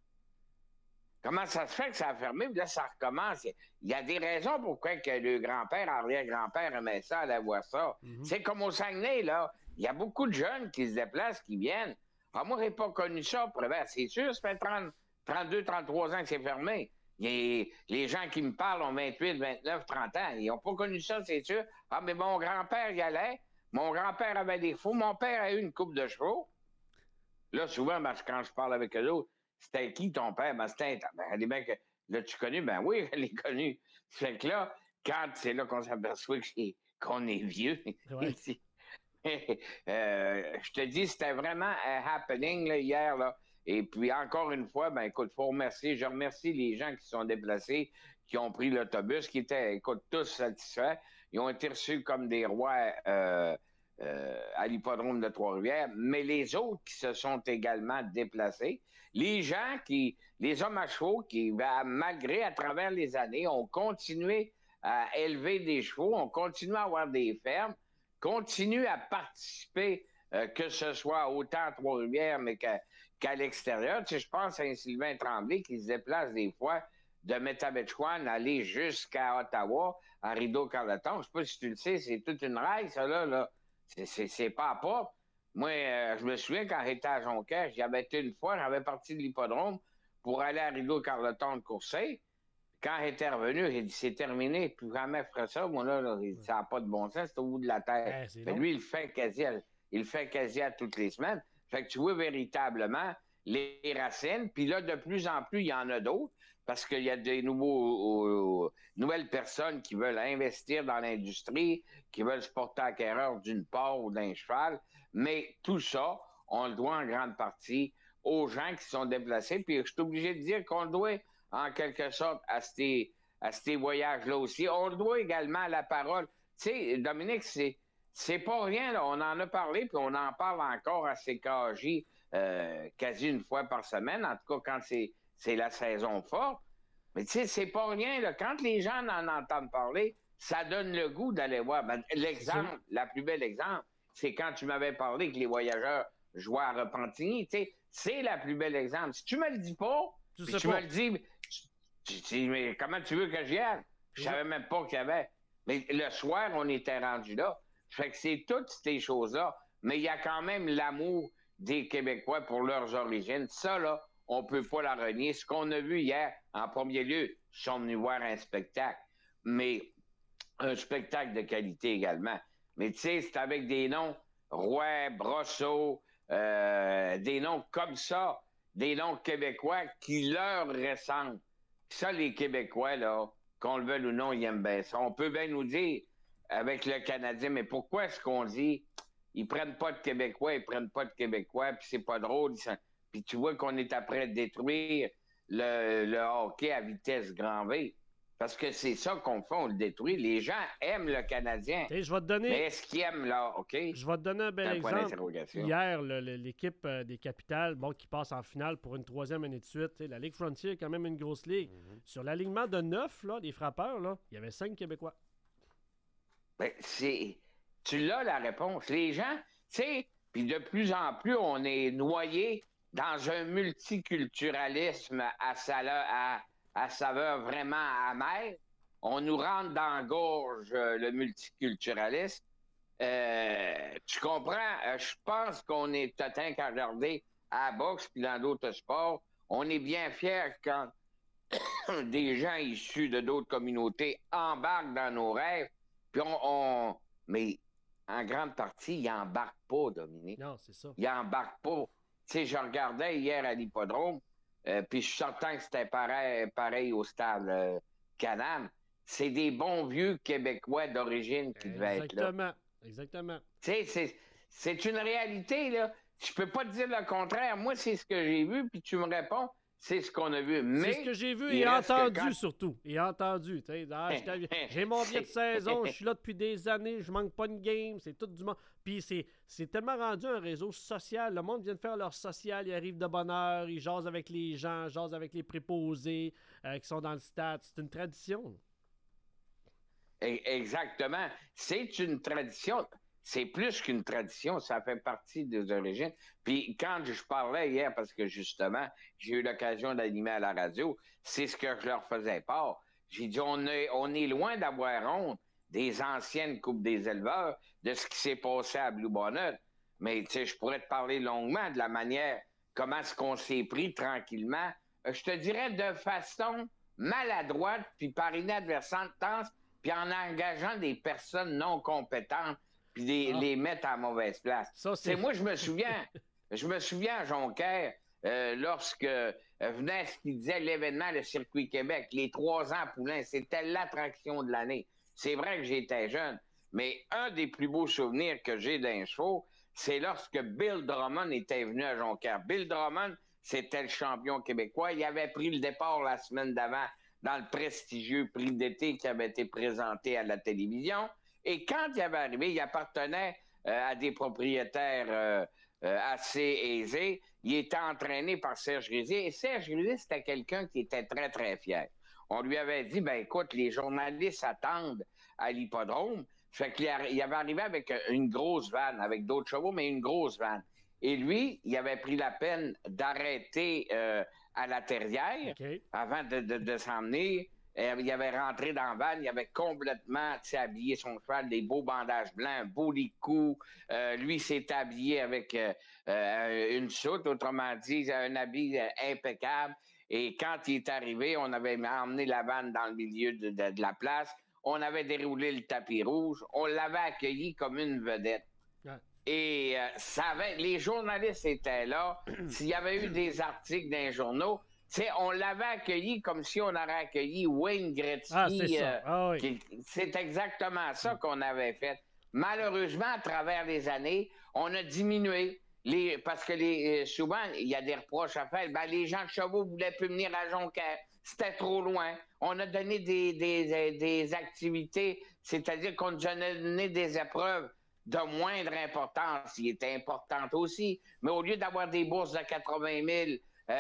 Comment ça se fait que ça a fermé, puis là, ça recommence? Il y a des raisons pourquoi que le grand-père, arrière-grand-père aimait ça, aller voir ça. Mm-hmm. C'est comme au Saguenay, là. Il y a beaucoup de jeunes qui se déplacent, qui viennent. Ah, moi, je n'ai pas connu ça, Prévert. C'est sûr, ça fait 32, 33 ans que c'est fermé. Les gens qui me parlent ont 28, 29, 30 ans. Ils n'ont pas connu ça, c'est sûr. Ah, mais mon grand-père y allait. Mon grand-père avait des fous. Mon père a eu une coupe de chevaux. Là, souvent, quand je parle avec eux autres, c'était qui ton père? Ben, c'était des mecs que l'as-tu connu? Ben oui, je l'ai connu. Fait que là, quand c'est là qu'on s'aperçoit qu'on est vieux, ouais. Je te dis, c'était vraiment un happening là, hier, là. Et puis, encore une fois, ben écoute, faut remercier. Je remercie les gens qui se sont déplacés, qui ont pris l'autobus, qui étaient, écoute, tous satisfaits. Ils ont été reçus comme des rois à l'hippodrome de Trois-Rivières, mais les autres qui se sont également déplacés, les gens les hommes à chevaux qui, malgré, à travers les années, ont continué à élever des chevaux, ont continué à avoir des fermes, continuent à participer, que ce soit autant à Trois-Rivières, mais qu'à l'extérieur. Tu sais, je pense à un Sylvain Tremblay qui se déplace des fois de Métabetchouan aller jusqu'à Ottawa, à Rideau-Carleton. Je ne sais pas si tu le sais, c'est toute une raille, ça, là. C'est pas à pas. Moi, je me souviens quand j'étais à Jonquière, j'y avais été une fois, j'avais parti de l'hippodrome pour aller à Rideau-Carleton de Courcey. Quand j'étais revenu, j'ai dit, c'est terminé, plus jamais je ferai ça. Moi, là ça n'a pas de bon sens, c'est au bout de la terre. Mais lui, il le fait quasi à toutes les semaines. Fait que tu vois véritablement les racines. Puis là, de plus en plus, il y en a d'autres parce qu'il y a des nouvelles personnes qui veulent investir dans l'industrie, qui veulent se porter acquéreur d'une part ou d'un cheval. Mais tout ça, on le doit en grande partie aux gens qui sont déplacés. Puis je suis obligé de dire qu'on le doit en quelque sorte à ces voyages-là aussi. On le doit également à la parole. Tu sais, Dominique, c'est pas rien, là. On en a parlé, puis on en parle encore à CKJ quasi une fois par semaine, en tout cas quand c'est la saison forte. Mais tu sais, c'est pas rien, là. Quand les gens en entendent parler, ça donne le goût d'aller voir. Ben, l'exemple, la plus belle exemple, c'est quand tu m'avais parlé que les voyageurs jouaient à Repentigny. Tu sais, c'est la plus belle exemple. Si tu me le dis pas, tu me le dis, mais comment tu veux que j'y aille? Je savais même pas qu'il y avait. Mais le soir, on était rendu là. Fait que c'est toutes ces choses-là. Mais il y a quand même l'amour des Québécois pour leurs origines. Ça, là, on peut pas la renier. Ce qu'on a vu hier, en premier lieu, ils sont venus voir un spectacle. Mais un spectacle de qualité également. Mais tu sais, c'est avec des noms, Roy, Brosseau, des noms comme ça, des noms québécois qui leur ressemblent. Ça, les Québécois, là, qu'on le veuille ou non, ils aiment bien ça. On peut bien nous dire, avec le Canadien, mais pourquoi est-ce qu'on dit ils prennent pas de Québécois, puis c'est pas drôle. Puis tu vois qu'on est après détruire le hockey à vitesse grand V. Parce que c'est ça qu'on fait, on le détruit. Les gens aiment le Canadien. Okay, je vais te donner... Mais est-ce qu'ils aiment là, OK? Je vais te donner un bel exemple. Hier, l'équipe des Capitales, qui passe en finale pour une troisième année de suite. La Ligue Frontier est quand même une grosse ligue. Sur l'alignement de 9, là, des frappeurs, là, il y avait 5 Québécois. Ben, tu l'as la réponse. Les gens, tu sais, puis de plus en plus, on est noyé dans un multiculturalisme à saveur vraiment amère. On nous rentre dans la gorge le multiculturalisme. Tu comprends? Je pense qu'on est totin qu'à regarder à la boxe puis dans d'autres sports. On est bien fiers quand des gens issus de d'autres communautés embarquent dans nos rêves. Puis mais en grande partie, ils n'embarquent pas, Dominique. Non, c'est ça. Ils n'embarquent pas. Tu sais, je regardais hier à l'hippodrome, puis je suis certain que c'était pareil au stade Canam. C'est des bons vieux Québécois d'origine qui devaient être là. Exactement. Tu sais, c'est une réalité, là. Je peux pas te dire le contraire. Moi, c'est ce que j'ai vu, puis tu me réponds, c'est ce qu'on a vu. Mais c'est ce que j'ai vu et entendu surtout. Et entendu. J'ai mon billet de saison, je suis là depuis des années, je manque pas de game, c'est tout du monde. Puis c'est tellement rendu un réseau social. Le monde vient de faire leur social, ils arrivent de bonne heure, ils jasent avec les gens, jasent avec les préposés qui sont dans le stade. C'est une tradition. Exactement. C'est une tradition. C'est plus qu'une tradition, ça fait partie des origines. Puis quand je parlais hier, parce que justement, j'ai eu l'occasion d'animer à la radio, c'est ce que je leur faisais part. J'ai dit, on est loin d'avoir honte des anciennes coupes des éleveurs, de ce qui s'est passé à Blue Bonnet. Mais tu sais, je pourrais te parler longuement de la manière, comment est-ce qu'on s'est pris tranquillement. Je te dirais de façon maladroite, puis par inadvertance, puis en engageant des personnes non compétentes, puis les mettre à mauvaise place. Moi, je me souviens à Jonquière, lorsque venait ce qu'il disait l'événement, le Circuit Québec, les 3 ans Poulain, c'était l'attraction de l'année. C'est vrai que j'étais jeune, mais un des plus beaux souvenirs que j'ai d'un show, c'est lorsque Bill Drummond était venu à Jonquière. Bill Drummond, c'était le champion québécois. Il avait pris le départ la semaine d'avant dans le prestigieux prix d'été qui avait été présenté à la télévision. Et quand il avait arrivé, il appartenait à des propriétaires assez aisés. Il était entraîné par Serge Grizzly. Et Serge Grizzly, c'était quelqu'un qui était très, très fier. On lui avait dit, ben écoute, les journalistes attendent à l'hippodrome. Fait qu'il avait arrivé avec une grosse vanne, avec d'autres chevaux, mais une grosse vanne. Et lui, il avait pris la peine d'arrêter à la terrière avant de s'emmener. Il avait rentré dans la vanne, il avait complètement habillé son cheval, des beaux bandages blancs, un beau lit-cou. Lui s'est habillé avec une soute, autrement dit, un habit impeccable. Et quand il est arrivé, on avait emmené la vanne dans le milieu de la place. On avait déroulé le tapis rouge. On l'avait accueilli comme une vedette. Ouais. Et les journalistes étaient là. S'il y avait eu des articles dans les journaux, on l'avait accueilli comme si on aurait accueilli Wayne Gretzky. Ah, c'est ça. Oui. C'est exactement ça qu'on avait fait. Malheureusement, à travers les années, on a diminué. Parce que souvent, il y a des reproches à faire. Ben, les gens de chevaux ne voulaient plus venir à Jonquière. C'était trop loin. On a donné des activités, c'est-à-dire qu'on nous a donné des épreuves de moindre importance. Il était importante aussi. Mais au lieu d'avoir des bourses de 80 000,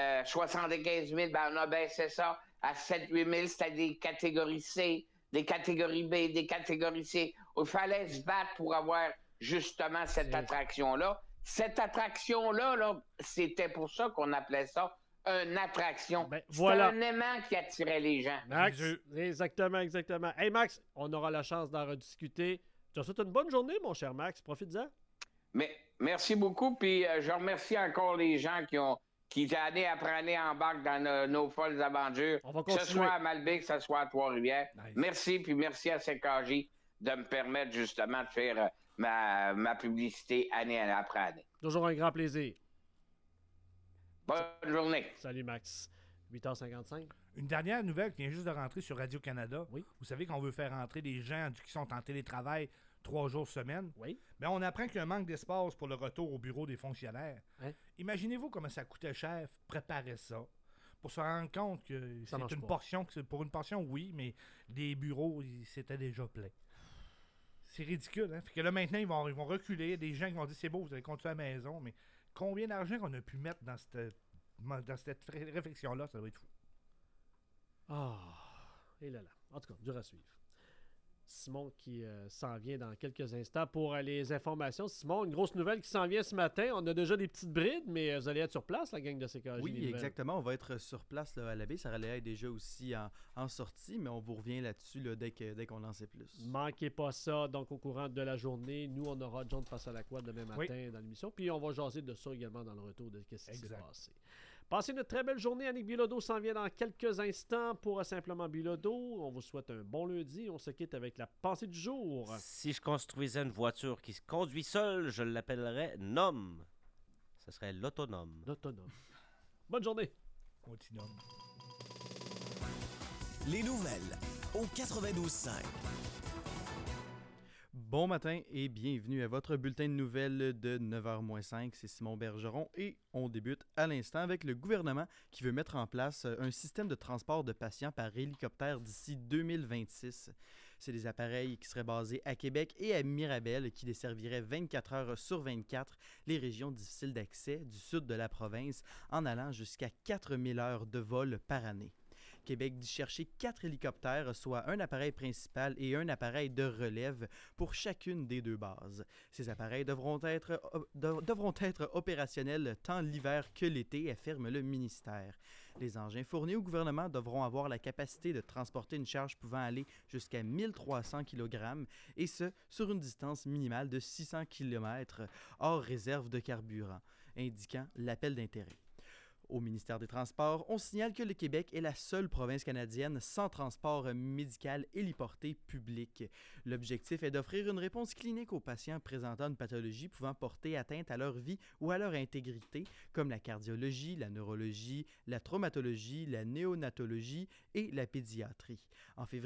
75 000, ben on a baissé ça à 7-8 000. C'était des catégories C, des catégories B, des catégories C. Il fallait se battre pour avoir justement cette attraction-là. Cette attraction-là, c'était pour ça qu'on appelait ça une attraction. Voilà. C'était un aimant qui attirait les gens. Max, exactement. Hey Max, on aura la chance d'en rediscuter. Je te souhaite une bonne journée, mon cher Max. Profite-en. Mais merci beaucoup, puis je remercie encore les gens qui année après année embarquent dans nos folles aventures, que ce soit à Malbec, que ce soit à Trois-Rivières. Nice. Merci, puis merci à CKJ de me permettre justement de faire ma publicité année après année. Toujours un grand plaisir. Bonne journée. Salut Max. 8h55. Une dernière nouvelle qui vient juste de rentrer sur Radio-Canada. Oui. Vous savez qu'on veut faire rentrer des gens qui sont en télétravail 3 jours semaine. Oui. Mais on apprend qu'il y a un manque d'espace pour le retour au bureau des fonctionnaires. Hein? Imaginez-vous comment ça coûtait cher préparer ça. Pour se rendre compte que c'est une portion, pour une portion, oui, mais les bureaux, c'était déjà plein. C'est ridicule, hein? Fait que là, maintenant, ils vont reculer. Des gens qui vont dire, c'est beau, vous allez continuer à la maison, mais combien d'argent qu'on a pu mettre dans cette réflexion-là, ça doit être fou. Et là. En tout cas, dur à suivre. Simon qui s'en vient dans quelques instants pour les informations. Simon, une grosse nouvelle qui s'en vient ce matin. On a déjà des petites brides, mais vous allez être sur place, la gang de CKJ. Oui, exactement. On va être sur place là, à la baie. Ça allait être déjà aussi en sortie, mais on vous revient là-dessus là, dès qu'on en sait plus. Manquez pas ça. Donc, au courant de la journée, nous, on aura John Passe-à-la-Quoi demain matin dans l'émission. Puis, on va jaser de ça également dans le retour de ce qui s'est passé. Passez une très belle journée. Annick Bilodeau s'en vient dans quelques instants pour Simplement Bilodeau. On vous souhaite un bon lundi. On se quitte avec la pensée du jour. Si je construisais une voiture qui se conduit seule, je l'appellerais NOM. Ce serait l'autonome. L'autonome. Bonne journée. Continuons. Les nouvelles au 92.5. Bon matin et bienvenue à votre bulletin de nouvelles de 9h-5. C'est Simon Bergeron et on débute à l'instant avec le gouvernement qui veut mettre en place un système de transport de patients par hélicoptère d'ici 2026. C'est des appareils qui seraient basés à Québec et à Mirabel qui desserviraient 24 heures sur 24 les régions difficiles d'accès du sud de la province en allant jusqu'à 4000 heures de vol par année. Québec dit chercher 4 hélicoptères, soit un appareil principal et un appareil de relève pour chacune des 2 bases. Ces appareils devront être opérationnels tant l'hiver que l'été, affirme le ministère. Les engins fournis au gouvernement devront avoir la capacité de transporter une charge pouvant aller jusqu'à 1300 kg et ce, sur une distance minimale de 600 km, hors réserve de carburant, indiquant l'appel d'intérêt. Au ministère des Transports, on signale que le Québec est la seule province canadienne sans transport médical héliporté public. L'objectif est d'offrir une réponse clinique aux patients présentant une pathologie pouvant porter atteinte à leur vie ou à leur intégrité, comme la cardiologie, la neurologie, la traumatologie, la néonatologie et la pédiatrie. En février,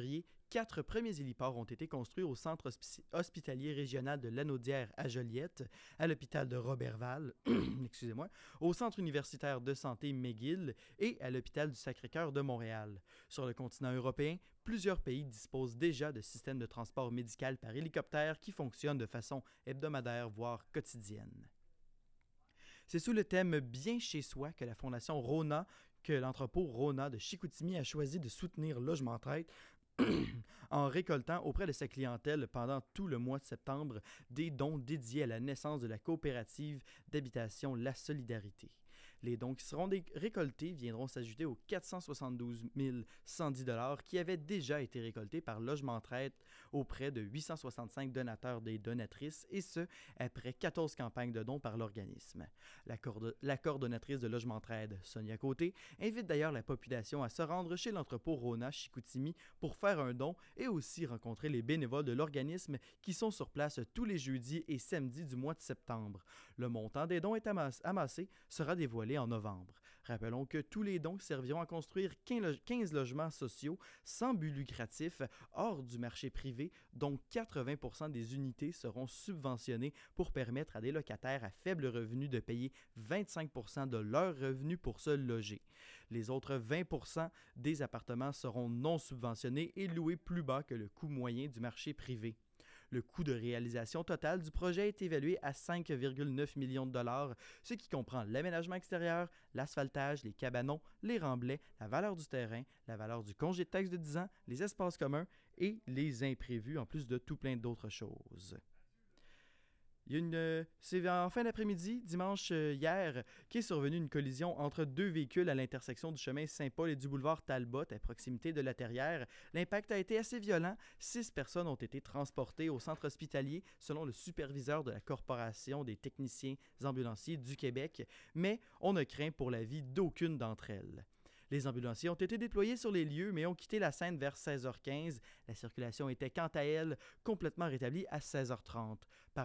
4 premiers héliports ont été construits au centre hospitalier régional de Lanaudière à Joliette, à l'hôpital de Roberval, excusez-moi, au centre universitaire de santé McGill et à l'hôpital du Sacré-Cœur de Montréal. Sur le continent européen, plusieurs pays disposent déjà de systèmes de transport médical par hélicoptère qui fonctionnent de façon hebdomadaire, voire quotidienne. C'est sous le thème « Bien chez soi » que la Fondation Rona, que l'entrepôt Rona de Chicoutimi a choisi de soutenir Logement Traite en récoltant auprès de sa clientèle pendant tout le mois de septembre des dons dédiés à la naissance de la coopérative d'habitation La Solidarité. Les dons qui seront récoltés viendront s'ajouter aux 472 110 $ qui avaient déjà été récoltés par Logement Traite auprès de 865 donateurs et donatrices, et ce, après 14 campagnes de dons par l'organisme. La coordonnatrice de Logement Traite, Sonia Côté, invite d'ailleurs la population à se rendre chez l'entrepôt Rona Chicoutimi pour faire un don et aussi rencontrer les bénévoles de l'organisme qui sont sur place tous les jeudis et samedis du mois de septembre. Le montant des dons est amassé sera dévoilé en novembre. Rappelons que tous les dons serviront à construire 15 logements sociaux sans but lucratif hors du marché privé, dont 80% des unités seront subventionnées pour permettre à des locataires à faible revenu de payer 25% de leurs revenus pour se loger. Les autres 20% des appartements seront non subventionnés et loués plus bas que le coût moyen du marché privé. Le coût de réalisation total du projet est évalué à 5,9 millions de $, ce qui comprend l'aménagement extérieur, l'asphaltage, les cabanons, les remblais, la valeur du terrain, la valeur du congé de taxe de 10 ans, les espaces communs et les imprévus, en plus de tout plein d'autres choses. C'est en fin d'après-midi, dimanche hier, qu'est survenue une collision entre 2 véhicules à l'intersection du chemin Saint-Paul et du boulevard Talbot, à proximité de la Terrière. L'impact a été assez violent. 6 personnes ont été transportées au centre hospitalier, selon le superviseur de la Corporation des techniciens ambulanciers du Québec, mais on ne craint pour la vie d'aucune d'entre elles. Les ambulanciers ont été déployés sur les lieux, mais ont quitté la scène vers 16h15. La circulation était, quant à elle, complètement rétablie à 16h30.